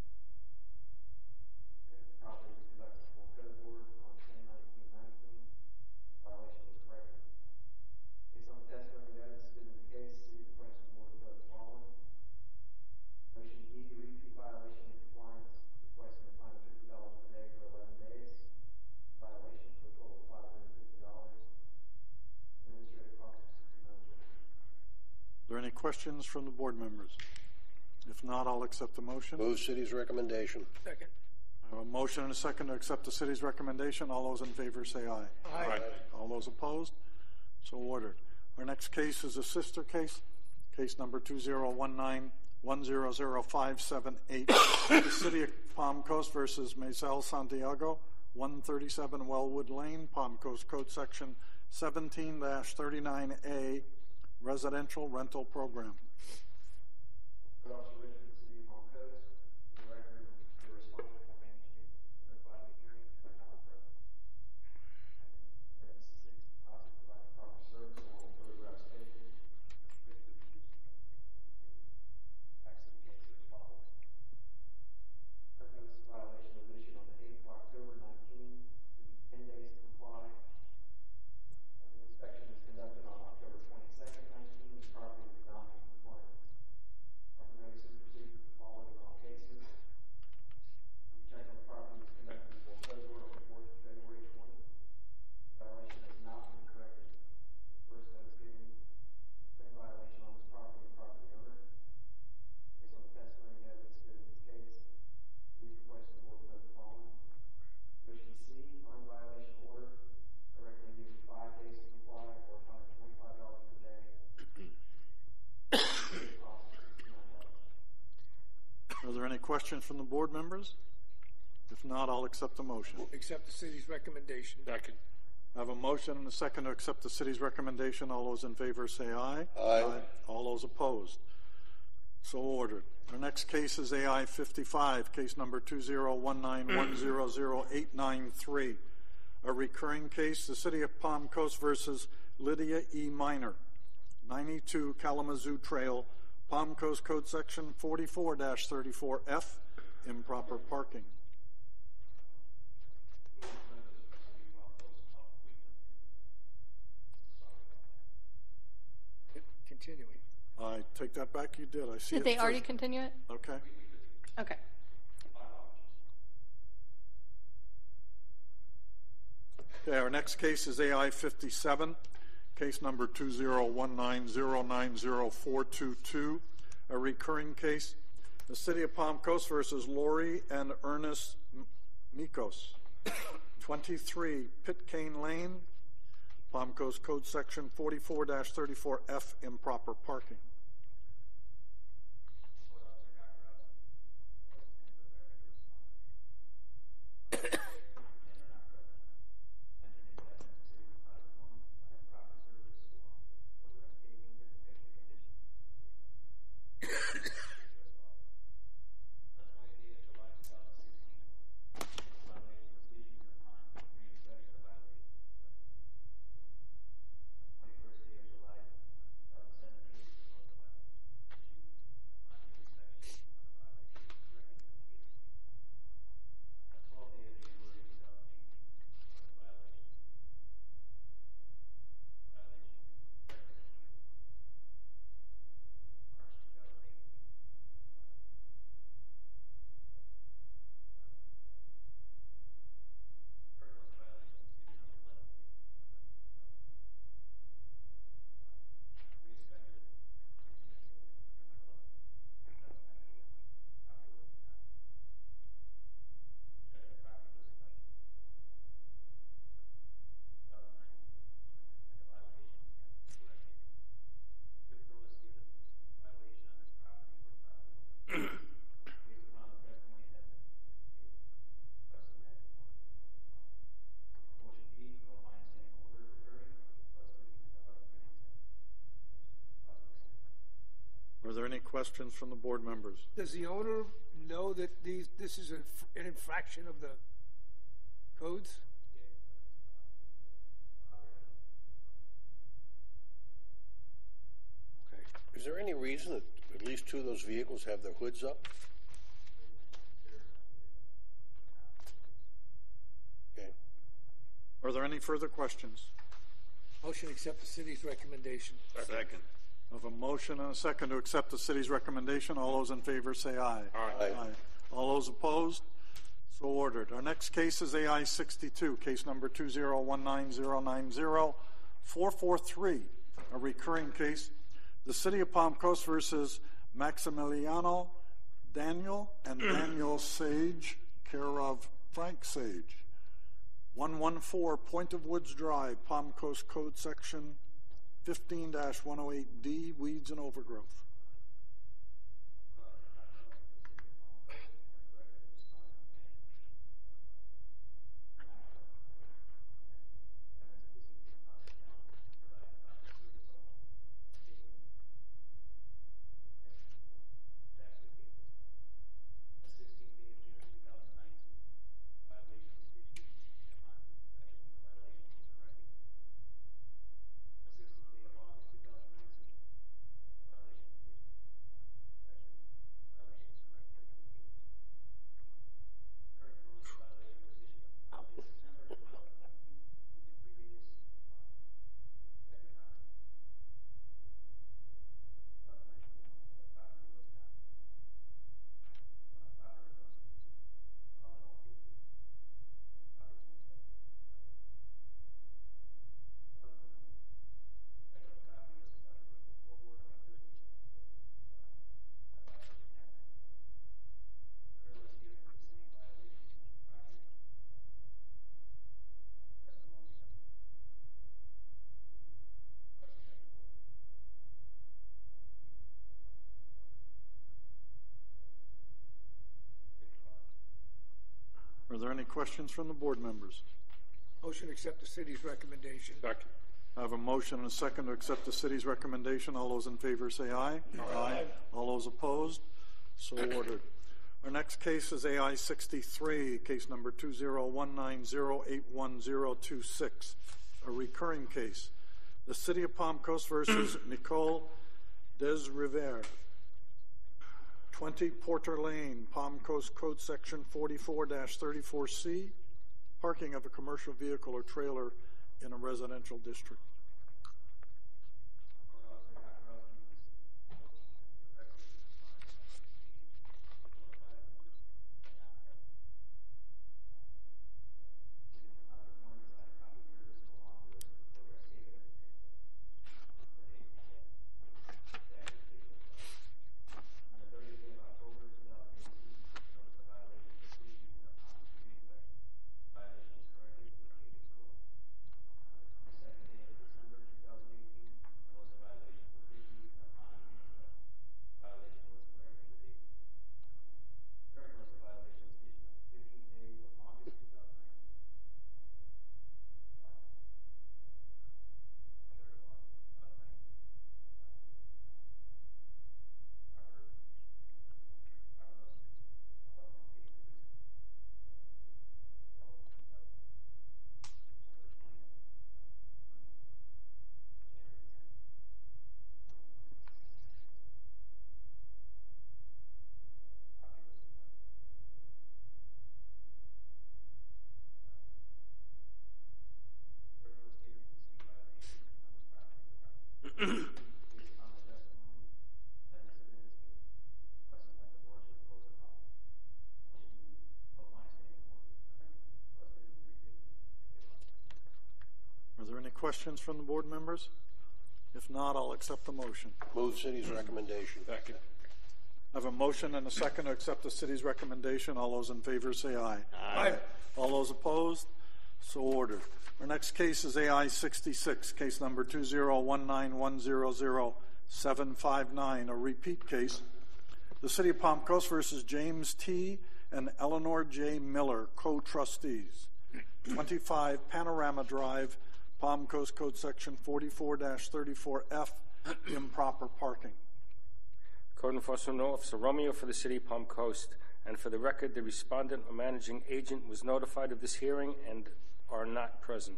The property was conducted full code board on ten nineteen nineteen. Violation was corrected. Based on the testimony and evidence given in the case, the city requests the board to vote the following. Motion E, repeat violation in compliance, requesting a fine of fifty dollars per day for eleven days. Violation for a total of five hundred fifty dollars. Administrative cost of sixty-nine dollars. Are there any questions from the board members? If not, I'll accept the motion. Move city's recommendation. Second. I have a motion and a second to accept the city's recommendation. All those in favor say aye. Aye. All those opposed? So ordered. Our next case is a sister case, case number two zero one nine one zero zero five seven eight. The City of Palm Coast versus Maisel Santiago, one thirty-seven Wellwood Lane, Palm Coast Code Section seventeen dash thirty-nine A, residential rental program. Code Officer Rich for the City of Palm Coast. For the record, the respondent or managing agent was notified of the hearing and are not present. Evidence the city's deposit provided proper service along with photographs taken. Depict the conditions on the date. Facts of the case are as follows. First notice of violation was issued on the eighth of October nineteen, giving ten days to comply. The inspection was conducted on October twenty-second, nineteen. The property was not in Are there any questions from the board members? If not, I'll accept the motion. Accept the city's recommendation. Second. I have a motion and a second to accept the city's recommendation. All those in favor say aye. Aye. All those opposed. So ordered. Our next case is A I fifty-five, case number two zero one nine one zero zero eight nine three. A recurring case, the City of Palm Coast versus Lydia E. Minor, ninety-two Kalamazoo Trail, Palm Coast Code Section forty-four dash thirty-four F, improper parking. Continuing. I take that back. You did. I see. Did it they first. already continue it? Okay. Okay. Okay. Our next case is A I fifty-seven, case number two zero one nine zero nine zero four two two, a recurring case. The City of Palm Coast versus Lori and Ernest Mikos, twenty-three Pitcairn Lane, Palm Coast Code Section forty-four dash thirty-four F, improper parking. Are there any questions from the board members? Does the owner know that these this is an an infraction of the codes? Okay. Is there any reason that at least two of those vehicles have their hoods up? Okay. Are there any further questions? Motion to accept the city's recommendation. Second. Of a motion and a second to accept the city's recommendation. All those in favor say aye. Aye. Aye. All those opposed? So ordered. Our next case is A I sixty-two, case number two zero one nine zero nine zero four four three, a recurring case. The City of Palm Coast versus Maximiliano Daniel and Daniel Sage, care of Frank Sage. one fourteen Point of Woods Drive, Palm Coast Code Section fifteen dash one oh eight D, weeds and overgrowth. Are there any questions from the board members? Motion to accept the city's recommendation. Second. I have a motion and a second to accept the city's recommendation. All those in favor say aye. Aye. All those opposed? So ordered. Our next case is A I sixty-three, case number two zero one nine zero eight one zero two six, a recurring case. The City of Palm Coast versus Nicole Desriviere, twenty Porter Lane, Palm Coast Code Section forty-four dash thirty-four C, parking of a commercial vehicle or trailer in a residential district. Are there any questions from the board members? If not, I'll accept the motion. Move city's recommendation. Second. I have a motion and a second to accept the city's recommendation. All those in favor say aye. Aye. All those opposed? So ordered. Our next case is A I sixty-six, case number two zero one nine one zero zero seven five nine, a repeat case. The City of Palm Coast versus James T. and Eleanor J. Miller, co-trustees. twenty-five Panorama Drive, Palm Coast Code Section forty-four dash thirty-four F, improper parking. Code Enforcement Officer Romeo for the City of Palm Coast, and for the record, the respondent or managing agent was notified of this hearing and are not present.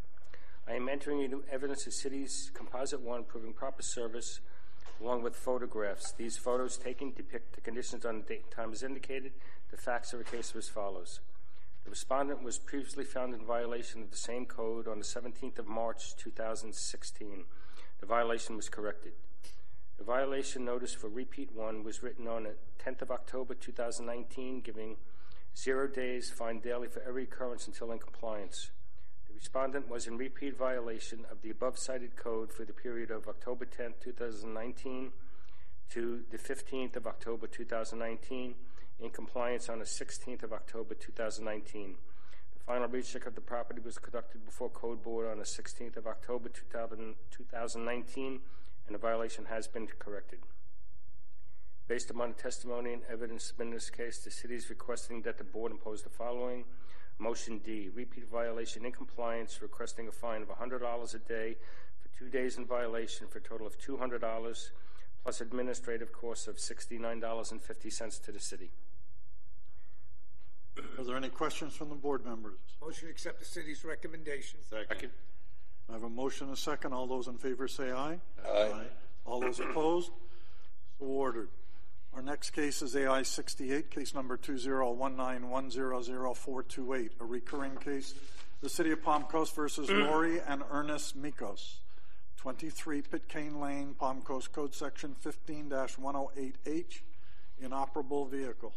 I am entering into evidence of city's Composite One proving proper service, along with photographs. These photos taken depict the conditions on the date and time as indicated. The facts of the case are as follows. The respondent was previously found in violation of the same code on the seventeenth of March two thousand sixteen. The violation was corrected. The violation notice for repeat one was written on the tenth of October two thousand nineteen, giving zero days fined daily for every occurrence until in compliance. The respondent was in repeat violation of the above cited code for the period of October tenth, two thousand nineteen to the fifteenth of October two thousand nineteen, in compliance on the sixteenth of October two thousand nineteen. The final recheck of the property was conducted before Code Board on the sixteenth of October two thousand nineteen, and the violation has been corrected. Based upon the testimony and evidence in this case, the city is requesting that the board impose the following. Motion D, repeat violation in compliance, requesting a fine of one hundred dollars a day for two days in violation for a total of two hundred dollars, plus administrative costs of sixty-nine dollars and fifty cents to the city. Are there any questions from the board members? Motion to accept the city's recommendation. Second. I have a motion and a second. All those in favor say aye. Aye. All those opposed? So ordered. Our next case is A I sixty-eight, case number two zero one nine one zero zero four two eight, a recurring case. The City of Palm Coast versus Lori and Ernest Mikos, twenty-three Pitcairn Lane, Palm Coast Code Section fifteen dash one oh eight H, inoperable vehicle.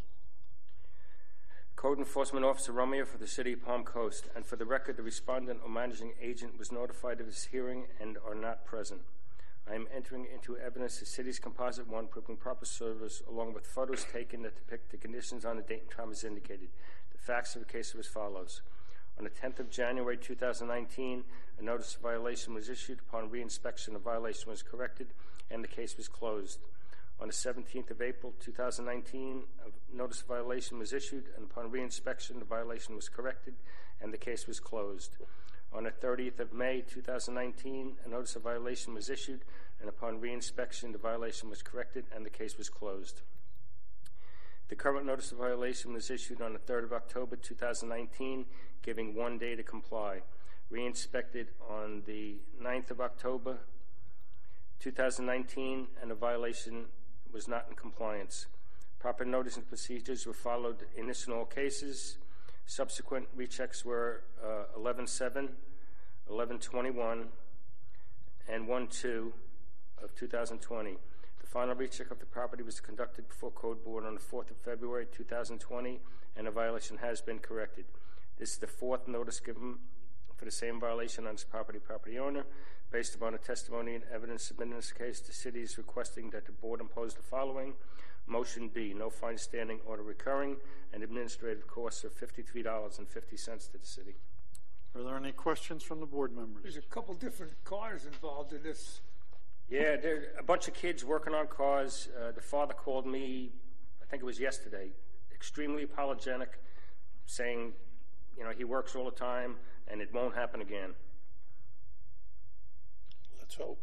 Code Enforcement Officer Romeo for the City of Palm Coast, and for the record, the respondent or managing agent was notified of this hearing and are not present. I am entering into evidence the city's Composite One proving proper service, along with photos taken that depict the conditions on the date and time as indicated. The facts of the case are as follows. On the tenth of January two thousand nineteen, a notice of violation was issued. Upon reinspection, the violation was corrected and the case was closed. On the seventeenth of April, two thousand nineteen, a notice of violation was issued, and upon reinspection, the violation was corrected, and the case was closed. On the thirtieth of May, two thousand nineteen, a notice of violation was issued, and upon reinspection, the violation was corrected, and the case was closed. The current notice of violation was issued on the third of October, two thousand nineteen, giving one day to comply. Reinspected on the ninth of October, two thousand nineteen, and a violation was not in compliance. Proper notice and procedures were followed in this and all cases. Subsequent rechecks were uh, eleven seven, eleven twenty-one, and one two of two thousand twenty. The final recheck of the property was conducted before Code Board on the fourth of February, two thousand twenty, and a violation has been corrected. This is the fourth notice given for the same violation on this property property owner. Based upon the testimony and evidence submitted in this case, the city is requesting that the board impose the following. Motion B, no fine standing order recurring, and administrative costs of fifty-three dollars and fifty cents to the city. Are there any questions from the board members? There's a couple different cars involved in this. Yeah, there are a bunch of kids working on cars. Uh, the father called me, I think it was yesterday, extremely apologetic, saying, you know, he works all the time and it won't happen again. Let's hope.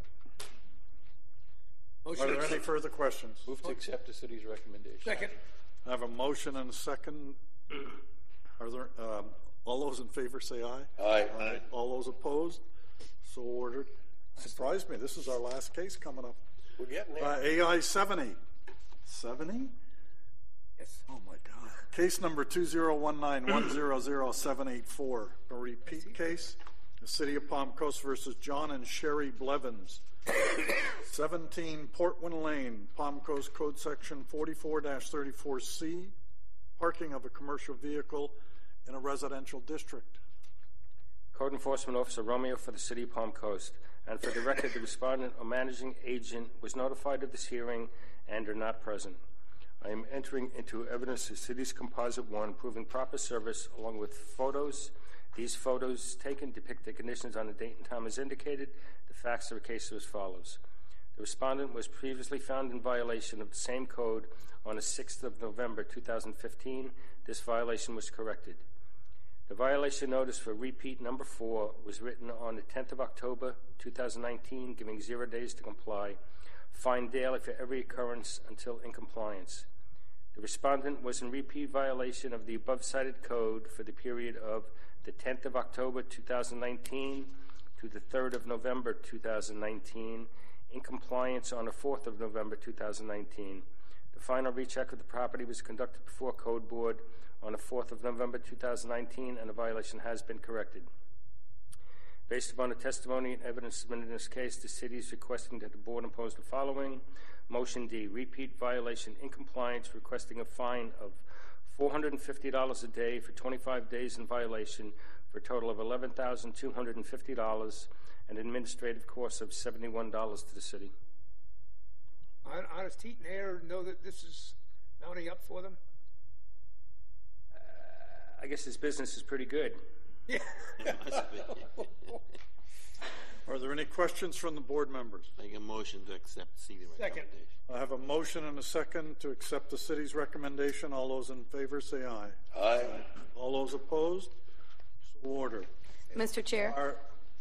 Are there any further questions? Move to accept the city's recommendation. Second. I have a motion and a second. Are there um, all those in favor say aye? Aye. Aye. All those opposed? So ordered. Surprised me. This is our last case coming up. We're getting there. Uh, A I seventy. seventy? Yes. Oh my God. Case number two zero one nine one zero zero seven eight four. A repeat case. The City of Palm Coast versus John and Sherry Blevins. seventeen Portland Lane, Palm Coast Code Section forty-four dash thirty-four C. Parking of a commercial vehicle in a residential district. Code Enforcement Officer Romeo for the City of Palm Coast. And for the record, the respondent or managing agent was notified of this hearing and are not present. I am entering into evidence the city's Composite one proving proper service along with photos. These photos taken depict the conditions on the date and time as indicated. The facts of the case are as follows. The respondent was previously found in violation of the same code on the sixth of November two thousand fifteen. This violation was corrected. The violation notice for repeat number four was written on the tenth of October two thousand nineteen, giving zero days to comply. Fined daily for every occurrence until in compliance. The respondent was in repeat violation of the above-cited code for the period of the tenth of October two thousand nineteen to the third of November two thousand nineteen, in compliance on the fourth of November two thousand nineteen. The final recheck of the property was conducted before Code Board on the fourth of November two thousand nineteen, and the violation has been corrected. Based upon the testimony and evidence submitted in this case, the city is requesting that the board impose the following. Motion D, repeat violation in compliance, requesting a fine of four hundred fifty dollars a day for twenty-five days in violation for a total of eleven thousand two hundred fifty dollars and an administrative cost of seventy-one dollars to the city. Honest Heat and Air know that this is mounting up for them? Uh, I guess this business is pretty good. Yeah. It must be. Are there any questions from the board members? Make a motion to accept city recommendation. I have a motion and a second to accept the city's recommendation. All those in favor say aye. Aye. All those opposed? So ordered. Mister Chair, Our,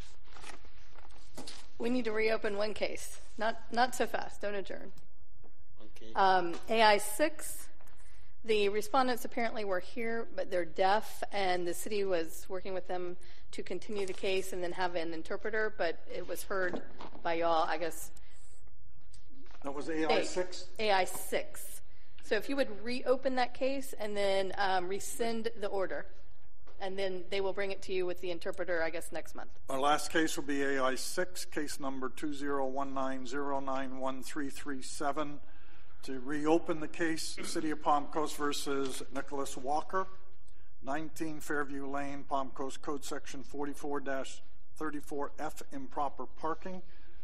we need to reopen one case. Not not so fast. Don't adjourn. Okay. Um, A I six, the respondents apparently were here, but they're deaf, and the city was working with them to continue the case and then have an interpreter, but it was heard by y'all, I guess. that was A I six? A I six. So if you would reopen that case and then um, rescind the order, and then they will bring it to you with the interpreter, I guess, next month. Our last case will be A I six, case number two zero one nine zero nine one three three seven. To reopen the case, City of Palm Coast versus Nicholas Walker, nineteen Fairview Lane, Palm Coast Code Section forty-four dash thirty-four F, improper parking.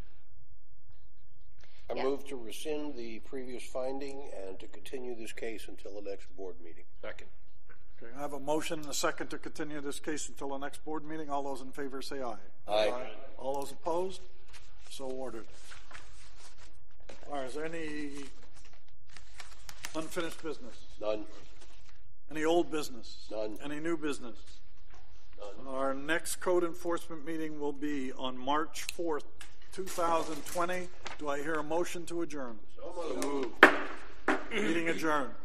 I Yeah. move to rescind the previous finding and to continue this case until the next board meeting. Second. Okay, I have a motion and a second to continue this case until the next board meeting. All those in favor say aye. Aye. All those opposed? So ordered. All right, is there any Unfinished business? None. Any old business? None. Any new business? None. Our next code enforcement meeting will be on March fourth, two thousand twenty. Do I hear a motion to adjourn? So moved. Meeting adjourned.